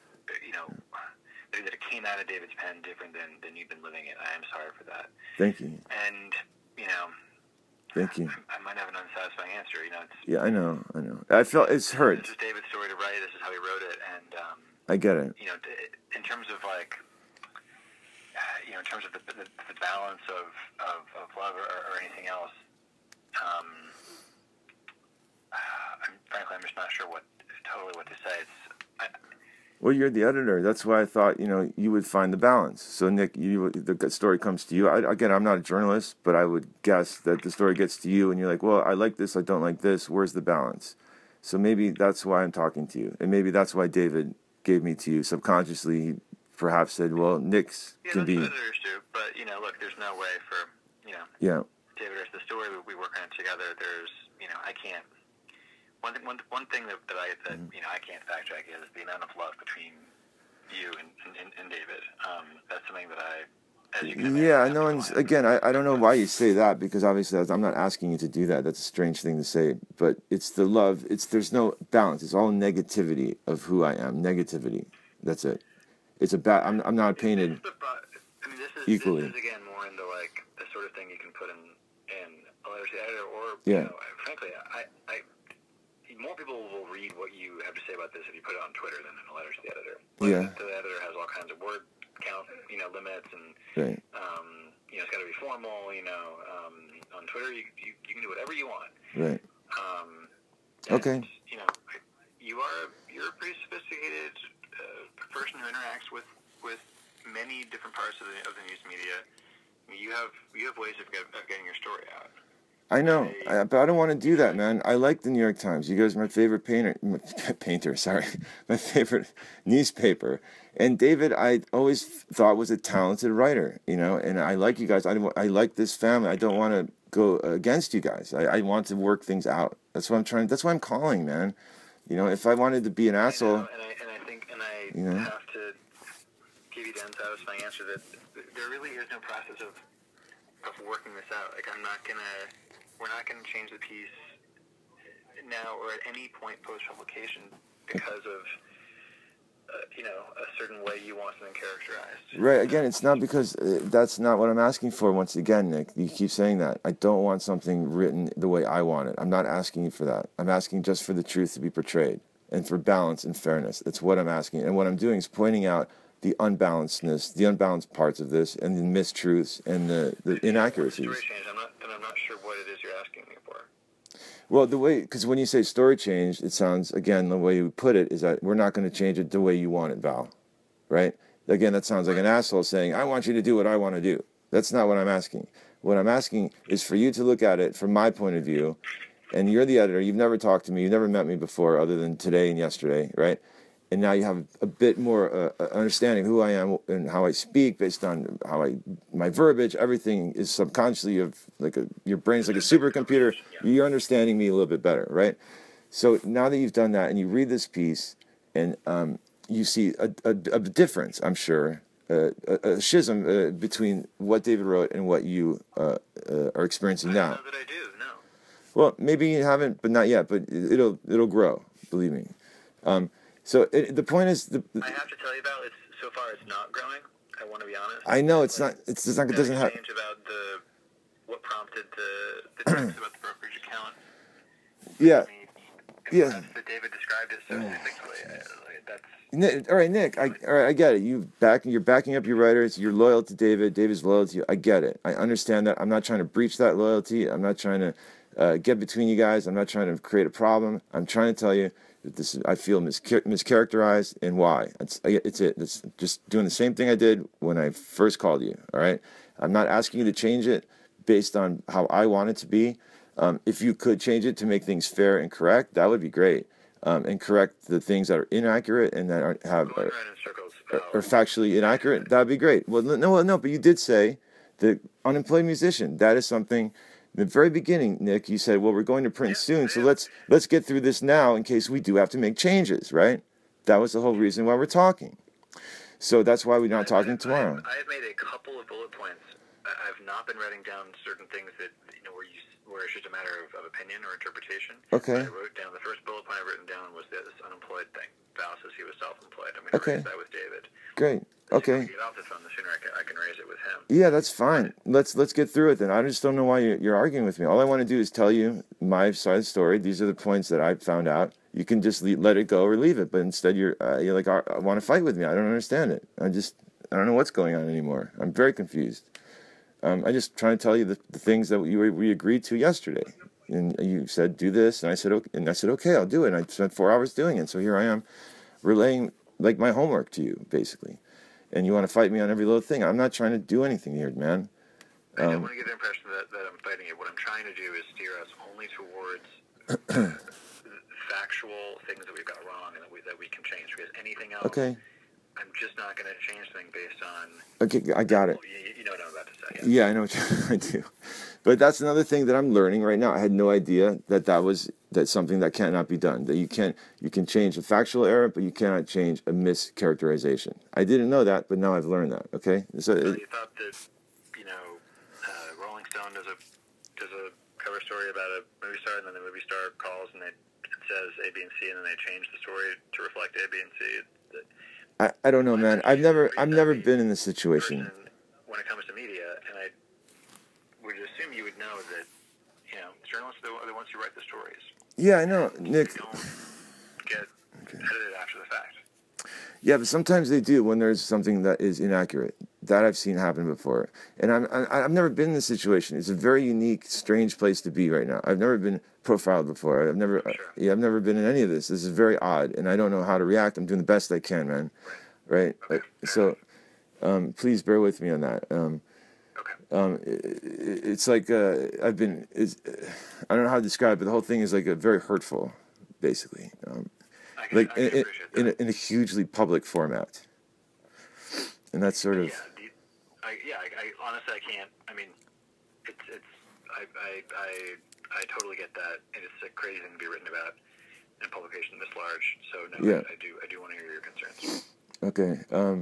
that it came out of David's pen different than you've been living it. I am sorry for that. Thank you. And, thank you. I might have an unsatisfying answer. Yeah, I know. I felt it's hurt. This is David's story to write. This is how he wrote it, and I get it. In terms of in terms of the balance of love or anything else, I'm just not sure what to say. Well, you're the editor. That's why I thought, you would find the balance. So, Nick, the story comes to you. Again, I'm not a journalist, but I would guess that the story gets to you, and you're like, well, I like this, I don't like this. Where's the balance? So maybe that's why I'm talking to you. And maybe that's why David gave me to you. Subconsciously, he perhaps said, well, Nick's can be... Yeah, that's what editors do. But, look, there's no way for, Yeah. David, the story we work on it together, there's, I can't... One thing that I can't fact check is the amount of love between you and David. That's something that as you can imagine, yeah, I know. And again, I don't know why you say that, because obviously I'm not asking you to do that. That's a strange thing to say. But it's the love. There's no balance. It's all negativity of who I am. Negativity. That's it. It's I'm not painted equally. This is again more into like the sort of thing you can put in a letter to the editor, or frankly, more people will read what you have to say about this if you put it on Twitter than in a letter to the editor. The editor has all kinds of word count, limits, and right. It's got to be formal. On Twitter, you can do whatever you want. Right. Okay. You're a pretty sophisticated person who interacts with many different parts of the news media. You have ways of getting your story out. I know, but I don't want to do that, man. I like the New York Times. You guys are my favorite my favorite newspaper. And David, I always thought was a talented writer, and I like you guys. I like this family. I don't want to go against you guys. I want to work things out. That's what I'm trying. That's why I'm calling, man. If I wanted to be an asshole. I have to give you the unsatisfying answer that there really is no process of working this out. Like, we're not gonna change the piece now or at any point post-publication because of a certain way you want something characterized. Right. Again, it's not because that's not what I'm asking for. Once again, Nick, you keep saying that. I don't want something written the way I want it. I'm not asking you for that. I'm asking just for the truth to be portrayed and for balance and fairness. That's what I'm asking. And what I'm doing is pointing out the unbalancedness, the unbalanced parts of this, and the mistruths and the inaccuracies. Story change. I'm not sure what it is you're asking me for. Well, because when you say story change, it sounds, again, the way you put it is that we're not going to change it the way you want it, Val. Right? Again, that sounds like an asshole saying, I want you to do what I want to do. That's not what I'm asking. What I'm asking is for you to look at it from my point of view, and you're the editor. You've never talked to me. You've never met me before other than today and yesterday, right? And now you have a bit more understanding of who I am and how I speak based on my verbiage. Everything is subconsciously your brain is like a supercomputer. You're understanding me a little bit better, right? So now that you've done that and you read this piece and you see a difference, I'm sure, a schism between what David wrote and what you are experiencing now. I don't know that I do, no. Well, maybe you haven't, but not yet. But it'll grow, believe me. So the point is, I have to tell you about it. So far, it's not growing. I want to be honest. I know it's not. It doesn't have. Change about what prompted the text about the brokerage account. Yeah. That David described it so succinctly. All right, Nick. I get it. You're backing up your writers. You're loyal to David. David's loyal to you. I get it. I understand that. I'm not trying to breach that loyalty. I'm not trying to get between you guys. I'm not trying to create a problem. I'm trying to tell you. I feel mischaracterized, and why. It's it. It's just doing the same thing I did when I first called you, all right? I'm not asking you to change it based on how I want it to be. If you could change it to make things fair and correct, that would be great. And correct the things that are inaccurate and that are factually inaccurate, that would be great. Well, no, but you did say the unemployed musician. That is something... In the very beginning, Nick, you said, well, we're going to print soon, so let's get through this now in case we do have to make changes, right? That was the whole reason why we're talking. So that's why we're not talking tomorrow. I've made a couple of bullet points. I've not been writing down certain things that, where it's just a matter of opinion or interpretation. Okay. I wrote down, the first bullet point I've written down was this unemployed thing. Val says he was self-employed. I'm going to raise that with David. Great. Okay. The sooner we get off the phone, the sooner I can raise it with him. Yeah, that's fine. Let's get through it then. I just don't know why you're arguing with me. All I want to do is tell you my side of the story. These are the points that I found out. You can just let it go or leave it, but instead you're like, I want to fight with me. I don't understand it. I don't know what's going on anymore. I'm very confused. I'm just trying to tell you the things that we agreed to yesterday. And you said, do this, and I said, okay, I'll do it. And I spent 4 hours doing it. So here I am relaying like my homework to you, basically. And you want to fight me on every little thing. I'm not trying to do anything here, man. I don't want to get the impression that I'm fighting it. What I'm trying to do is steer us only towards factual things that we've got wrong and that we can change. Because anything else, I'm just not going to change things based on... Okay, I got it. You know what I'm about to say. Yeah, I know what I do. But that's another thing that I'm learning right now. I had no idea that's something that cannot be done. That you can change a factual error, but you cannot change a mischaracterization. I didn't know that, but now I've learned that. Okay. So you thought that Rolling Stone does a cover story about a movie star, and then the movie star calls and it says A, B, and C, and then they change the story to reflect A, B, and C. I don't know, man. I've never been in this situation. When it comes to media, and I would assume you would know that, journalists are the ones who write the stories. Yeah, I know, Nick. They don't get edited after the fact. Yeah, but sometimes they do when there's something that is inaccurate. That I've seen happen before, and I've never been in this situation. It's a very unique, strange place to be right now. I've never been profiled before. I've never been in any of this. This is very odd, and I don't know how to react. I'm doing the best I can, man. Right? Okay. So, please bear with me on that. It's like I don't know how to describe it, but the whole thing is like very hurtful, basically. In a hugely public format, and that's sort of. I honestly I can't. I mean, I totally get that, and it's a crazy thing to be written about in a publication this large. So no, I do want to hear your concerns. Okay.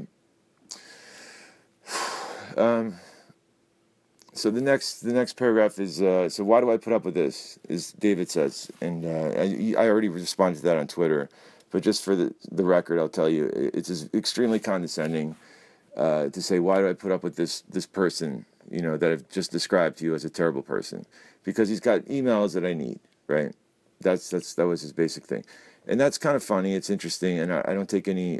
So the next paragraph is so why do I put up with this? Is David says, and I already responded to that on Twitter, but just for the record, I'll tell you it's extremely condescending to say why do I put up with this person that I've just described to you as a terrible person, because he's got emails that I need, right? That was his basic thing, and that's kind of funny. It's interesting, and I don't take any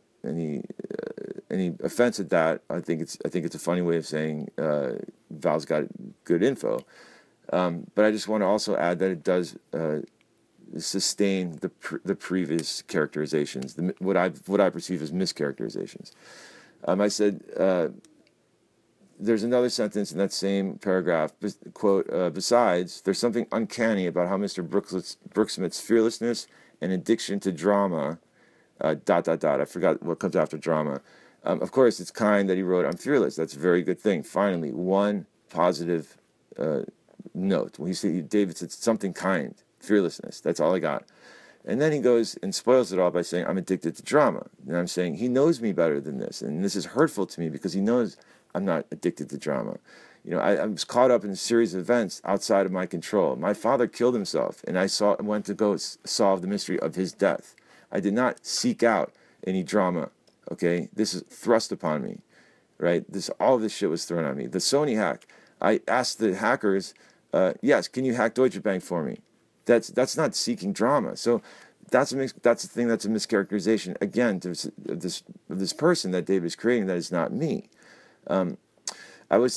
offense at that. I think it's a funny way of saying Val's got good info, but I just want to also add that it does sustain the previous characterizations, what I perceive as mischaracterizations. I said there's another sentence in that same paragraph, quote, besides, there's something uncanny about how Mr. Brooksmith's fearlessness and addiction to drama, ... I forgot what comes after drama. Of course, it's kind that he wrote, I'm fearless. That's a very good thing. Finally, one positive note. When David said something kind, fearlessness. That's all I got. And then he goes and spoils it all by saying, I'm addicted to drama. And I'm saying, he knows me better than this. And this is hurtful to me because he knows I'm not addicted to drama. I was caught up in a series of events outside of my control. My father killed himself, and I went to go solve the mystery of his death. I did not seek out any drama, okay? This is thrust upon me, right? All of this shit was thrown on me. The Sony hack, I asked the hackers, yes, can you hack Deutsche Bank for me? That's not seeking drama. So that's the thing that's a mischaracterization, again, of this person that David is creating that is not me. To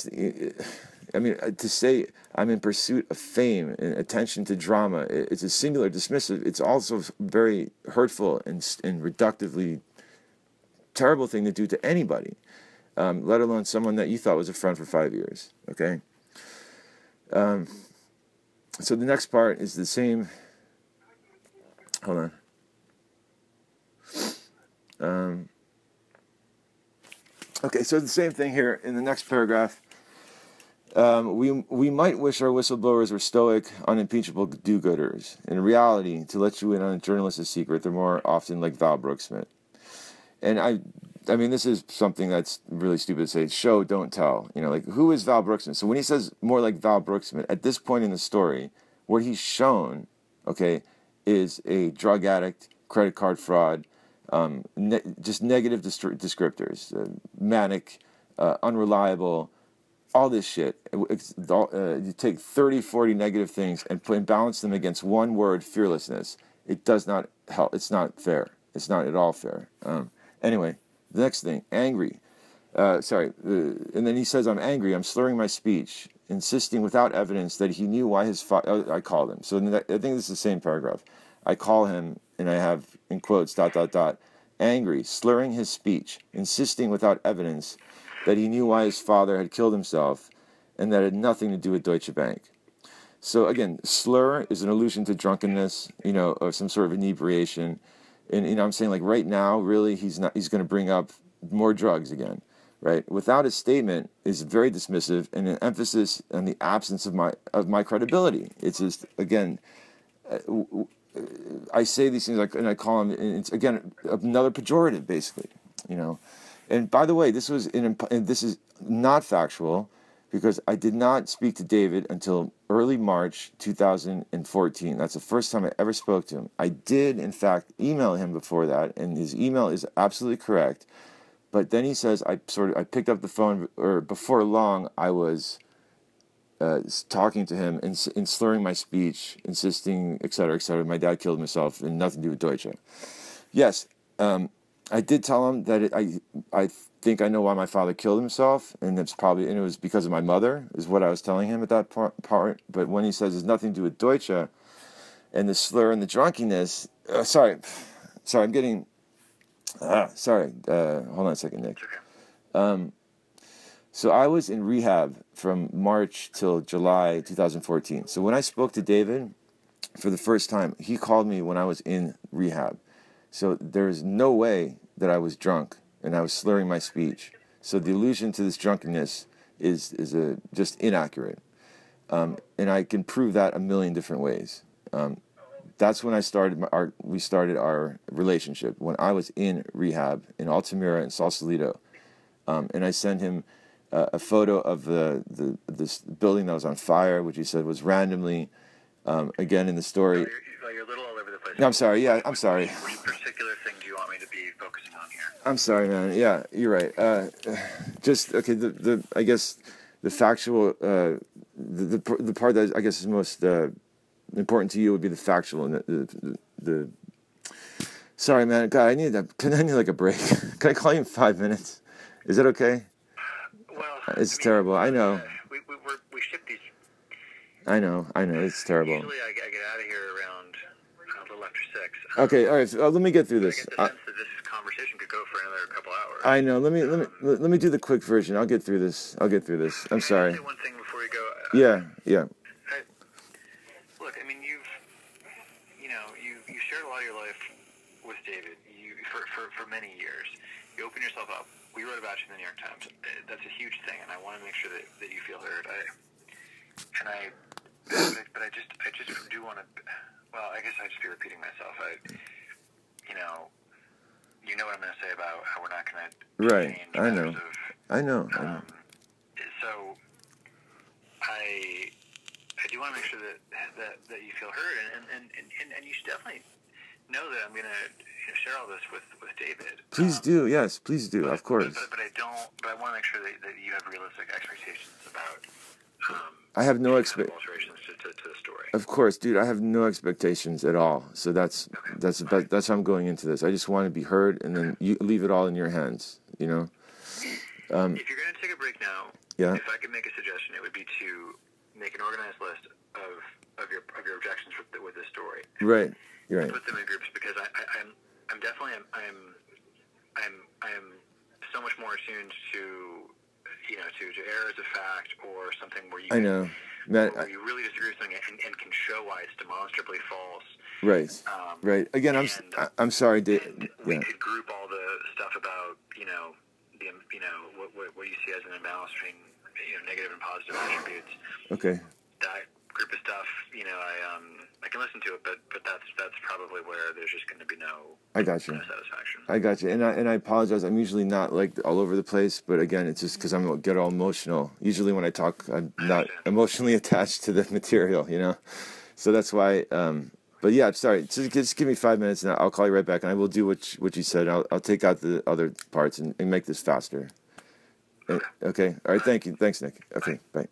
say I'm in pursuit of fame and attention to drama, it's a singular dismissive. It's also very hurtful and reductively terrible thing to do to anybody, let alone someone that you thought was a friend for 5 years, okay? So the next part is the same. Hold on. Okay, so the same thing here in the next paragraph. We might wish our whistleblowers were stoic, unimpeachable do-gooders. In reality, to let you in on a journalist's secret, they're more often like Val Brooksmith. And I mean, this is something that's really stupid to say. Show, don't tell. You know, like, who is Val Brooksman? So when he says more like Val Brooksman, at this point in the story, what he's shown, okay, is a drug addict, credit card fraud, just negative descriptors, manic, unreliable, all this shit. You take 30, 40 negative things and balance them against one word, fearlessness. It does not help. It's not fair. It's not at all fair. Anyway, the next thing, angry. And then he says, I'm angry. I'm slurring my speech, insisting without evidence that he knew why his father... I called him. So I think this is the same paragraph. I call him, and I have, in quotes, ... angry, slurring his speech, insisting without evidence that he knew why his father had killed himself, and that had nothing to do with Deutsche Bank. So again, slur is an allusion to drunkenness, or some sort of inebriation. And I'm saying, like, right now, really, he's going to bring up more drugs again, right? Without a statement is very dismissive and an emphasis on the absence of my credibility. It's just, again, I say these things and I call them, and it's again another pejorative, basically, And by the way, this is not factual, because I did not speak to David until early March 2014. That's the first time I ever spoke to him. I did, in fact, email him before that, and his email is absolutely correct. But then he says I picked up the phone, or before long I was talking to him and slurring my speech, insisting, etc., etc. My dad killed himself, and nothing to do with Deutsche. Yes, I did tell him that I think I know why my father killed himself, and it was because of my mother, is what I was telling him at that part. But when he says it's nothing to do with Deutsche, and the slur and the drunkenness, sorry, I'm getting, hold on a second, Nick. So I was in rehab from March till July 2014. So when I spoke to David for the first time, he called me when I was in rehab. So there's no way that I was drunk and I was slurring my speech. So the allusion to this drunkenness is just inaccurate. And I can prove that a million different ways. That's when we started our relationship, when I was in rehab in Altamira and Sausalito. And I sent him a photo of this building that was on fire, which he said was randomly, again in the story. You're a little all over the place. No, I'm sorry. Yeah, I'm sorry. Which particular thing do you want me to be focusing on here? I'm sorry, man. Yeah, you're right. I guess the factual, the part that I guess is most important to you would be the factual, and the Sorry, man. God, I need like a break. Can I call you in 5 minutes? Is that okay? Well, it's terrible. I know. We ship these. I know. It's terrible. Usually, I get out of here around a little after 6. Okay, all right. So, let me get through this. I get the sense that this conversation could go for another couple hours. I know. Let me do the quick version. I'll get through this. I'm sorry. Can I say one thing before we go? Yeah. Look, I mean, you shared a lot of your life with David. For many years, you opened yourself up. We wrote about you in the New York Times. That's a huge thing, and I want to make sure that you feel heard. But I just do want to. Well, I guess I'd just be repeating myself. You know what I'm going to say about how we're not going to. Right. I know. So, I do want to make sure that you feel heard, and you should definitely know that I'm going to share all this with David. Please do. Yes, please do. Of course. But I don't. But I want to make sure that you have realistic expectations about. I have no alterations to the story. Of course, dude. I have no expectations at all. So that's how I'm going into this. I just want to be heard, and then you leave it all in your hands. If you're going to take a break now, yeah. If I could make a suggestion, it would be to make an organized list of your objections with this story. Right. You're right. Put them in groups, because I'm definitely so much more attuned to errors of fact or something where you where you really disagree with something and can show why it's demonstrably false. Right. Right. Again, I'm sorry, Dave. We could group all the stuff about what you see as an imbalance between negative and positive attributes. Okay. That group of stuff, I can listen to it, but that's probably where there's just going to be no. I got you. No satisfaction. I got you, and I apologize. I'm usually not like all over the place, but again, it's just because I'm get all emotional. Usually when I talk, I'm not emotionally attached to the material, you know. So that's why. But yeah, I'm sorry. Just give me 5 minutes, and I'll call you right back, and I will do what you said. I'll take out the other parts and make this faster. Okay. All right. Thank you. Thanks, Nick. Okay. Bye.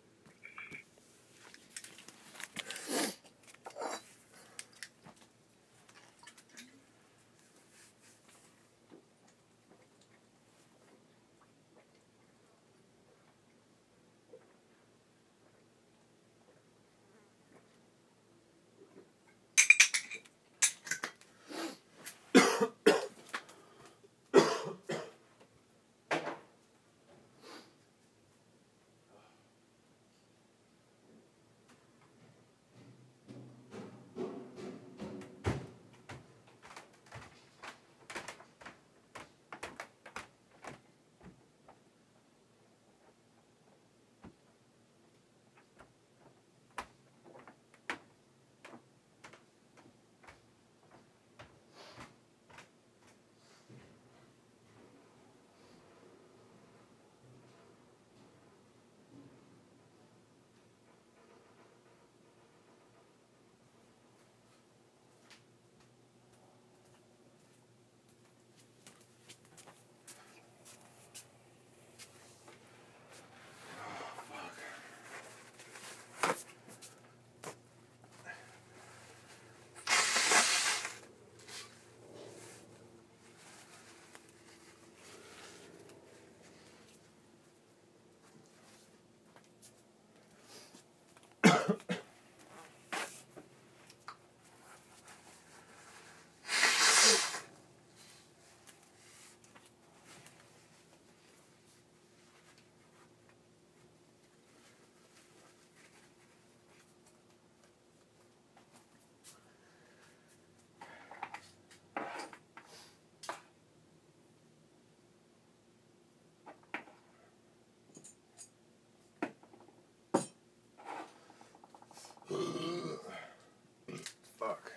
Fuck.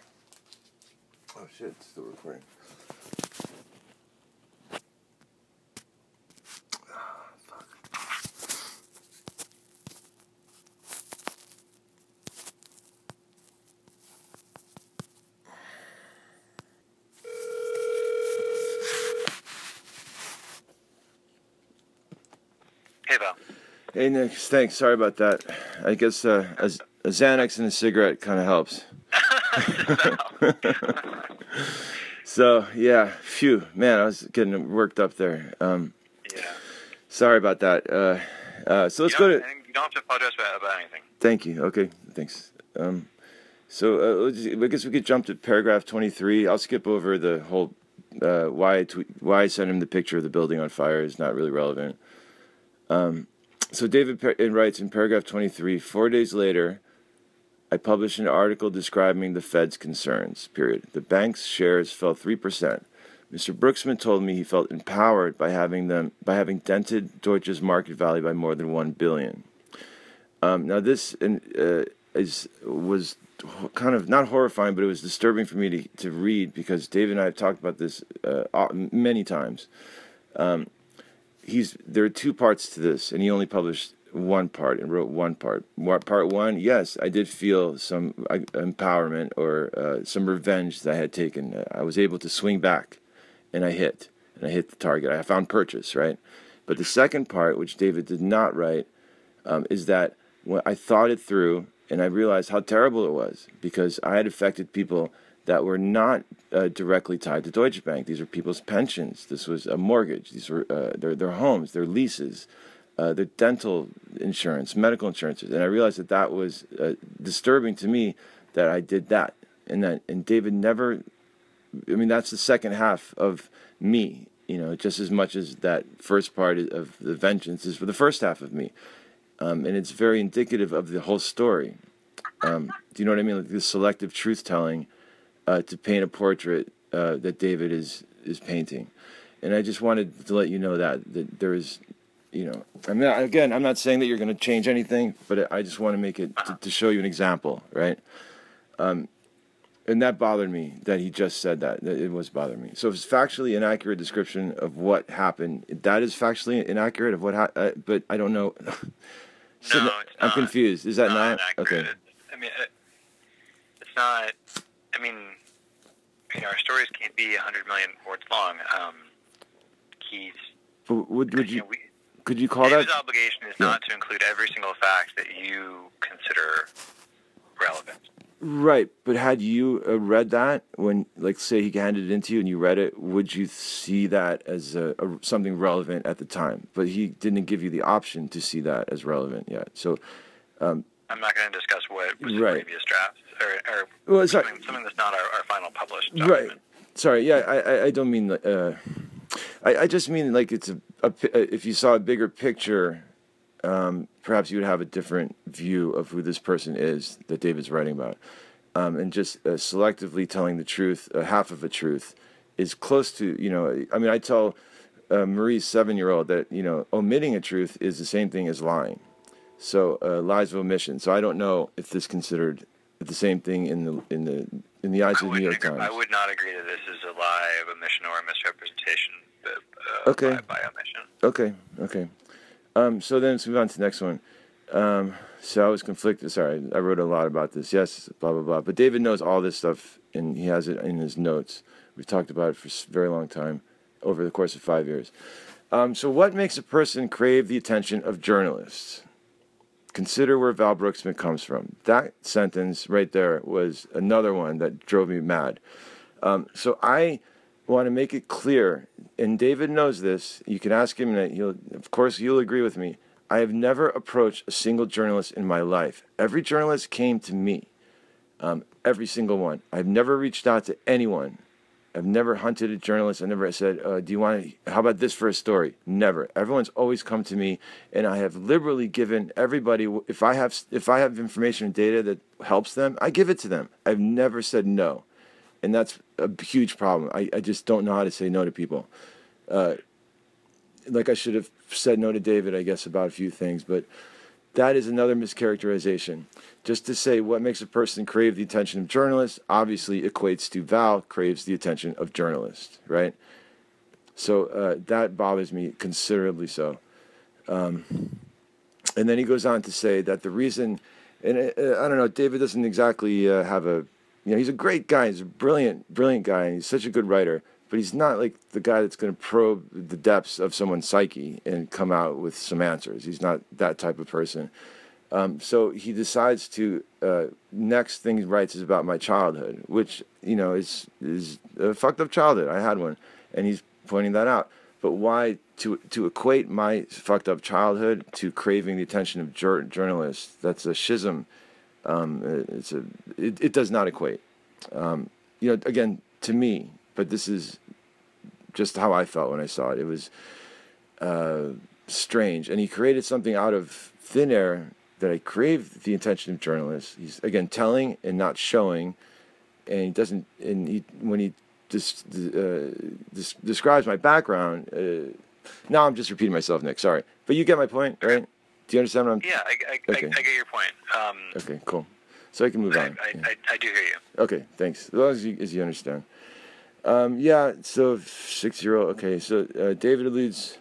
Oh shit, it's still recording. Hey, Val. Hey Nick, thanks. Sorry about that. I guess a Xanax and a cigarette kind of helps. So yeah, phew, man, I was getting worked up there. Yeah. Sorry about that. So let's go to. You don't have to apologize about anything. Thank you. Okay, thanks. So I guess we could jump to paragraph 23. I'll skip over the whole why I sent him the picture of the building on fire is not really relevant. So David writes in paragraph 23, 4 days later, I published an article describing the Fed's concerns, period. The bank's shares fell 3%. Mr. Brooksman told me he felt empowered by having dented Deutsche's market value by more than $1 billion. Now this was kind of not horrifying, but it was disturbing for me to read because David and I have talked about this many times. There are two parts to this, and he only published one part and wrote one part. Part one, yes, I did feel some empowerment or some revenge that I had taken. I was able to swing back, and I hit the target. I found purchase, right? But the second part, which David did not write, is that when I thought it through, and I realized how terrible it was because I had affected people that were not directly tied to Deutsche Bank. These are people's pensions. This was a mortgage. These were their homes, their leases, their dental insurance, medical insurances. And I realized that was disturbing to me that I did that. And David never. I mean, that's the second half of me. You know, just as much as that first part of the vengeance is for the first half of me. And it's very indicative of the whole story. Do you know what I mean? Like this selective truth-telling to paint a portrait that David is painting. And I just wanted to let you know that there is, you know, I mean, again, I'm not saying that you're going to change anything, but I just want to make it to show you an example, right? And that bothered me that he just said that. It was bothering me. So if it's factually inaccurate description of what happened, that is factually inaccurate of what but I don't know. So No, it's I'm not. confused. Is that not? Inaccurate. Okay. I mean, it's not. I mean, our stories can't be 100 million words long. He's. But would you? Could you call David's that? obligation is not to include every single fact that you consider relevant. Right, but had you read that when, like, say he handed it into you and you read it, would you see that as something relevant at the time? But he didn't give you the option to see that as relevant yet. So, I'm not going to discuss what was in previous drafts or well, something that's not our final published document. Right. Sorry. Yeah, I don't mean. I just mean like it's if you saw a bigger picture. Perhaps you would have a different view of who this person is that David's writing about. And just selectively telling the truth, half of a truth, is close to, I mean, I tell Marie's 7-year-old that, omitting a truth is the same thing as lying. So lies of omission. So I don't know if this is considered the same thing in the eyes of the New York Times. I would not agree that this is a lie of omission or a misrepresentation by omission. Okay. So then let's move on to the next one. So I was conflicted. Sorry, I wrote a lot about this. Yes, blah, blah, blah. But David knows all this stuff, and he has it in his notes. We've talked about it for a very long time, over the course of 5 years. So what makes a person crave the attention of journalists? Consider where Val Brooksmith comes from. That sentence right there was another one that drove me mad. So I want to make it clear, and David knows this. You can ask him, and he'll agree with me. I have never approached a single journalist in my life. Every journalist came to me, every single one. I've never reached out to anyone. I've never hunted a journalist. I never said, how about this for a story? Never. Everyone's always come to me, and I have liberally given everybody, if I have information and data that helps them, I give it to them. I've never said no. And that's a huge problem. I just don't know how to say no to people. Like I should have said no to David, I guess, about a few things. But that is another mischaracterization. Just to say what makes a person crave the attention of journalists obviously equates to Val craves the attention of journalists, right? So that bothers me considerably so. And then he goes on to say that the reason, and I don't know, David doesn't exactly have a, he's a great guy. He's a brilliant guy, and he's such a good writer. But he's not like the guy that's going to probe the depths of someone's psyche and come out with some answers. He's not that type of person. So he decides to, next thing he writes is about my childhood, which, is a fucked up childhood. I had one, and he's pointing that out. But why to equate my fucked up childhood to craving the attention of journalists? That's a schism. It does not equate. Again, to me, but this is just how I felt when I saw it. It was strange. And he created something out of thin air that I crave the attention of journalists. He's, again, telling and not showing. And he doesn't, when he describes my background, now I'm just repeating myself, Nick, sorry. But you get my point, right? Do you understand what I'm... Yeah, I get your point. Okay, cool. So I can move on. I do hear you. Okay, thanks. As long as you understand. So 6-year-old. Okay, so David alludes.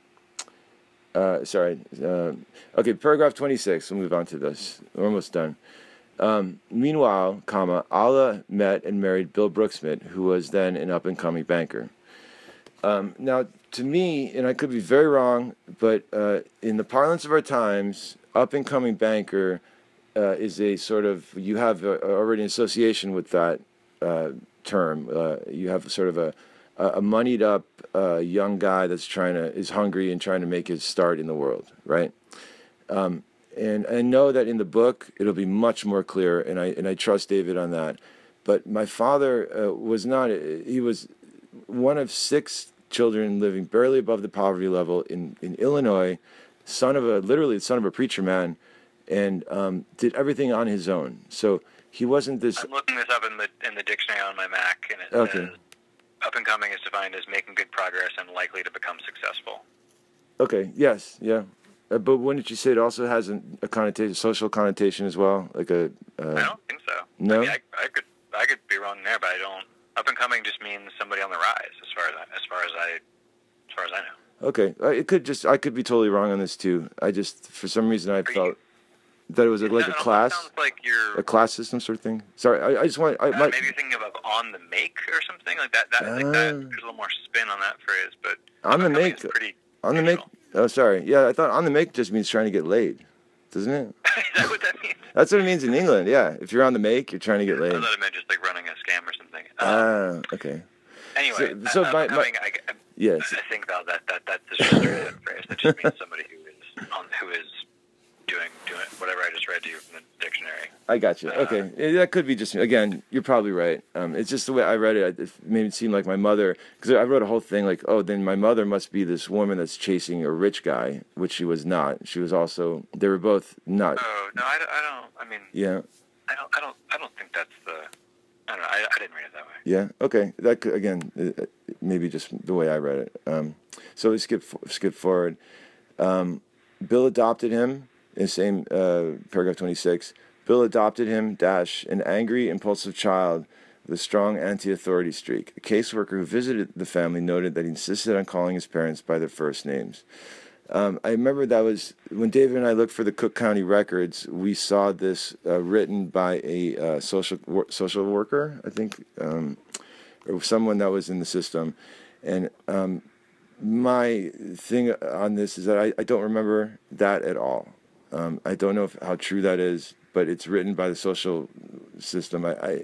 Okay, paragraph 26. We'll move on to this. We're almost done. Meanwhile, Allah met and married Bill Brooksmith, who was then an up-and-coming banker. Now, to me, and I could be very wrong, but in the parlance of our times, up-and-coming banker is a sort of, you have already an association with that term. You have sort of a moneyed up young guy that's is hungry and trying to make his start in the world, right? And I know that in the book it'll be much more clear, and I trust David on that. But my father was not. He was one of 6 children living barely above the poverty level in Illinois, literally the son of a preacher man, and did everything on his own. So he wasn't this. I'm looking this up in the dictionary on my Mac, and it says up and coming is defined as making good progress and likely to become successful. Okay. Yes. Yeah. But wouldn't you say it also has a connotation, social connotation as well, like a? I don't think so. No. I mean, I could be wrong there, but I don't. Up and coming just means somebody on the rise, as far as I know. Okay, I could be totally wrong on this too. I just, for some reason, I felt that it was like a class, sounds like you're a class system sort of thing. Sorry, I just want. maybe you're thinking of On the Make or something like that. There's a little more spin on that phrase, but On the Make. On the Make. Oh, sorry. Yeah, I thought On the Make just means trying to get laid, doesn't it? Is that what that means? That's what it means in England. Yeah, if you're on the make, you're trying to get laid. I thought it meant just like running a scam or something. Okay. Anyway, so yes. I think though that's just a straight phrase. That just means somebody who is doing whatever I just read to you from the dictionary. I got you. Okay, that could be just, again, you're probably right. It's just the way I read it. It made it seem like my mother, because I wrote a whole thing like, oh, then my mother must be this woman that's chasing a rich guy, which she was not. She was also, they were both not. Oh no, I don't. I mean, yeah. I don't think that's the. I don't know. I didn't read it that way. Yeah. Okay. That could, again, maybe just the way I read it. So we skip forward. Bill adopted him. In the same paragraph 26, Bill adopted him, an angry, impulsive child with a strong anti-authority streak. A caseworker who visited the family noted that he insisted on calling his parents by their first names. I remember that was, when David and I looked for the Cook County records, we saw this written by a social worker, I think, or someone that was in the system. And my thing on this is that I don't remember that at all. I don't know how true that is, but it's written by the social system.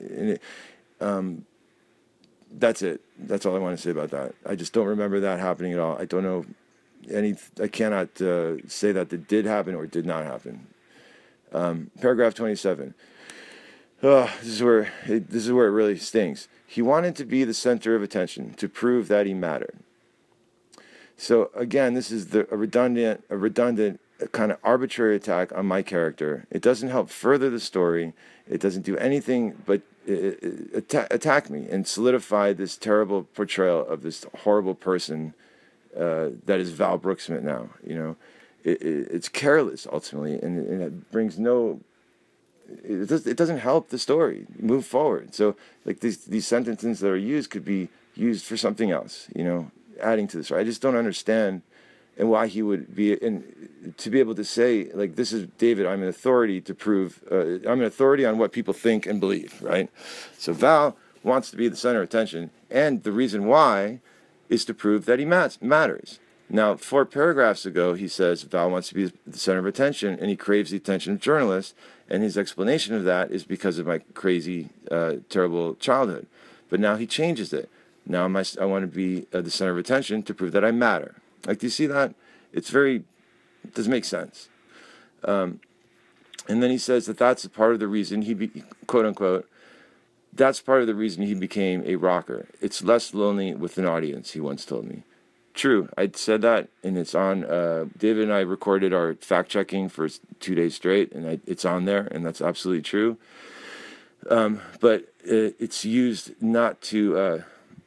That's it. That's all I want to say about that. I just don't remember that happening at all. I don't know I cannot say that it did happen or did not happen. Paragraph 27. This is where it really stings. He wanted to be the center of attention, to prove that he mattered. So again, this is a redundant, kind of arbitrary attack on my character. It doesn't help further the story. It doesn't do anything but attack me and solidify this terrible portrayal of this horrible person that is Val Brooksmith now. You know, it's careless ultimately, and it brings no. It doesn't help the story move forward. So like these sentences that are used could be used for something else. You know, adding to this. I just don't understand. And why he would be, and to be able to say, like, this is David, I'm an authority to prove, I'm an authority on what people think and believe, right? So Val wants to be the center of attention, and the reason why is to prove that he matters. Now, 4 paragraphs ago, he says Val wants to be the center of attention, and he craves the attention of journalists, and his explanation of that is because of my crazy, terrible childhood. But now he changes it. Now I want to be the center of attention to prove that I matter. Like, do you see that? It doesn't make sense. And then he says that's part of the reason quote unquote, that's part of the reason he became a rocker. It's less lonely with an audience, he once told me. True, I said that, and it's on, David and I recorded our fact-checking for 2 days straight, and it's on there, and that's absolutely true. But it's used not to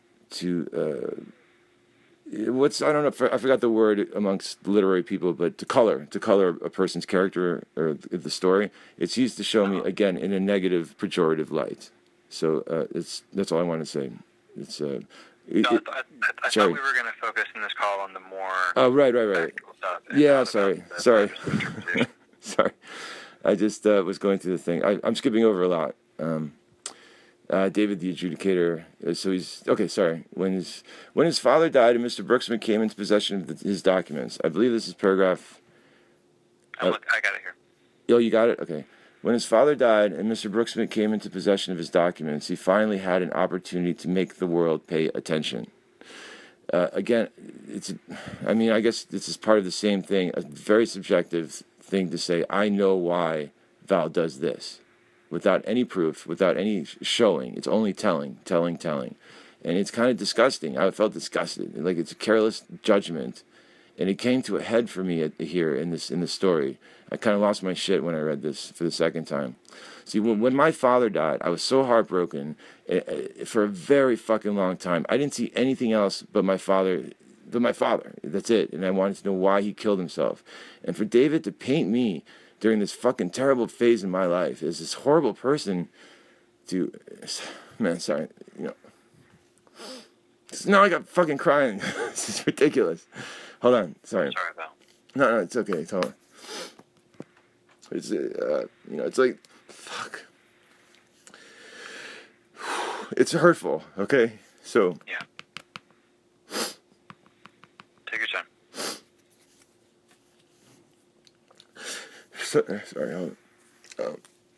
I don't know, I forgot the word amongst literary people, but to color a person's character or the story. It's used to show me, again, in a negative, pejorative light. So that's all I want to say. I thought we were going to focus in this call on the more... Oh, right. Stuff. Yeah, sorry. Sorry. I just was going through the thing. I'm skipping over a lot. David the adjudicator. So he's okay. Sorry. When his father died and Mr. Brooksmith came into possession of his documents, I believe this is paragraph. I got it here. Oh, you got it. Okay. When his father died and Mr. Brooksmith came into possession of his documents, he finally had an opportunity to make the world pay attention. Again, I guess this is part of the same thing. A very subjective thing to say. I know why Val does this. Without any proof, without any showing. It's only telling. And it's kind of disgusting. I felt disgusted. Like, it's a careless judgment. And it came to a head for me here in this story. I kind of lost my shit when I read this for the second time. See, when my father died, I was so heartbroken for a very fucking long time. I didn't see anything else but my father. That's it. And I wanted to know why he killed himself. And for David to paint me during this fucking terrible phase in my life as this horrible person, Dude, man, sorry. You know. Now I got fucking crying. This is ridiculous. Hold on, sorry. Sorry, Val. No, it's okay. Hold on. It's you know, it's like, fuck. It's hurtful. Okay, so. Yeah. Take your time. Sorry. Hold on.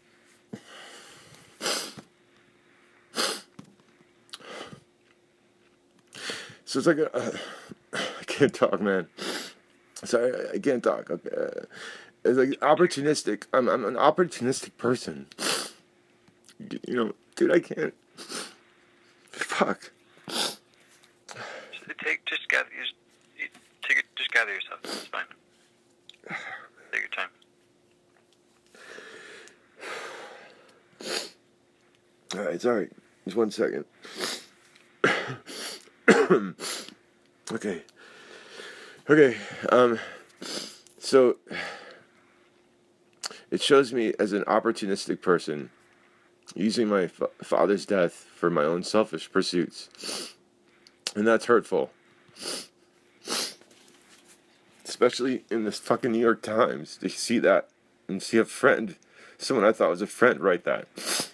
So it's like I can't talk, man. Sorry, I can't talk. Okay. It's like opportunistic. I'm an opportunistic person. You know, dude, I can't. Fuck. Just gather yourself. It's fine. Take your time. All right, it's all right. Just 1 second. Okay. So it shows me as an opportunistic person using my father's death for my own selfish pursuits, and that's hurtful. Especially in this fucking New York Times, to see that and see a friend, someone I thought was a friend, write that.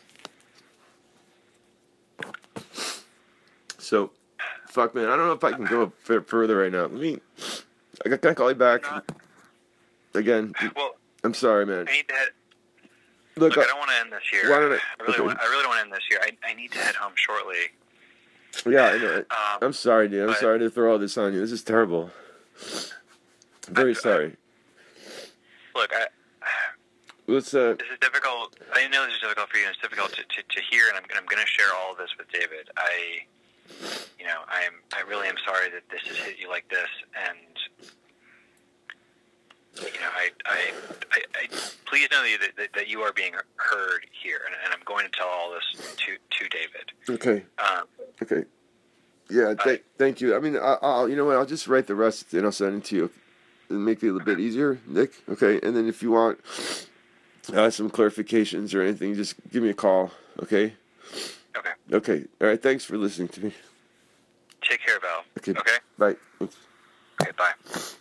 So, fuck, man, I don't know if I can go further right now. Can I call you back? Again, Well, I'm sorry, man. I need to head. Look, I don't want to end this here. Why don't I really don't want to end this here. I need to head home shortly. Yeah, I know. I'm sorry, dude. I'm sorry to throw all this on you. This is terrible. I'm very sorry. Look, Let's. this is difficult. I know this is difficult for you, and it's difficult to hear. And I'm going to share all of this with David. I really am sorry that this has hit you like this, and you know, I please know that you are being heard here, and I'm going to tell all this to David. Okay. Okay. Yeah. Thank you. I mean, I'll. You know what? I'll just write the rest and I'll send it to you, and make it a little bit easier, Nick. Okay. And then if you want some clarifications or anything, just give me a call. Okay. Okay. Okay. All right. Thanks for listening to me. Take care, Val. Okay. Okay. Bye. Okay. Bye.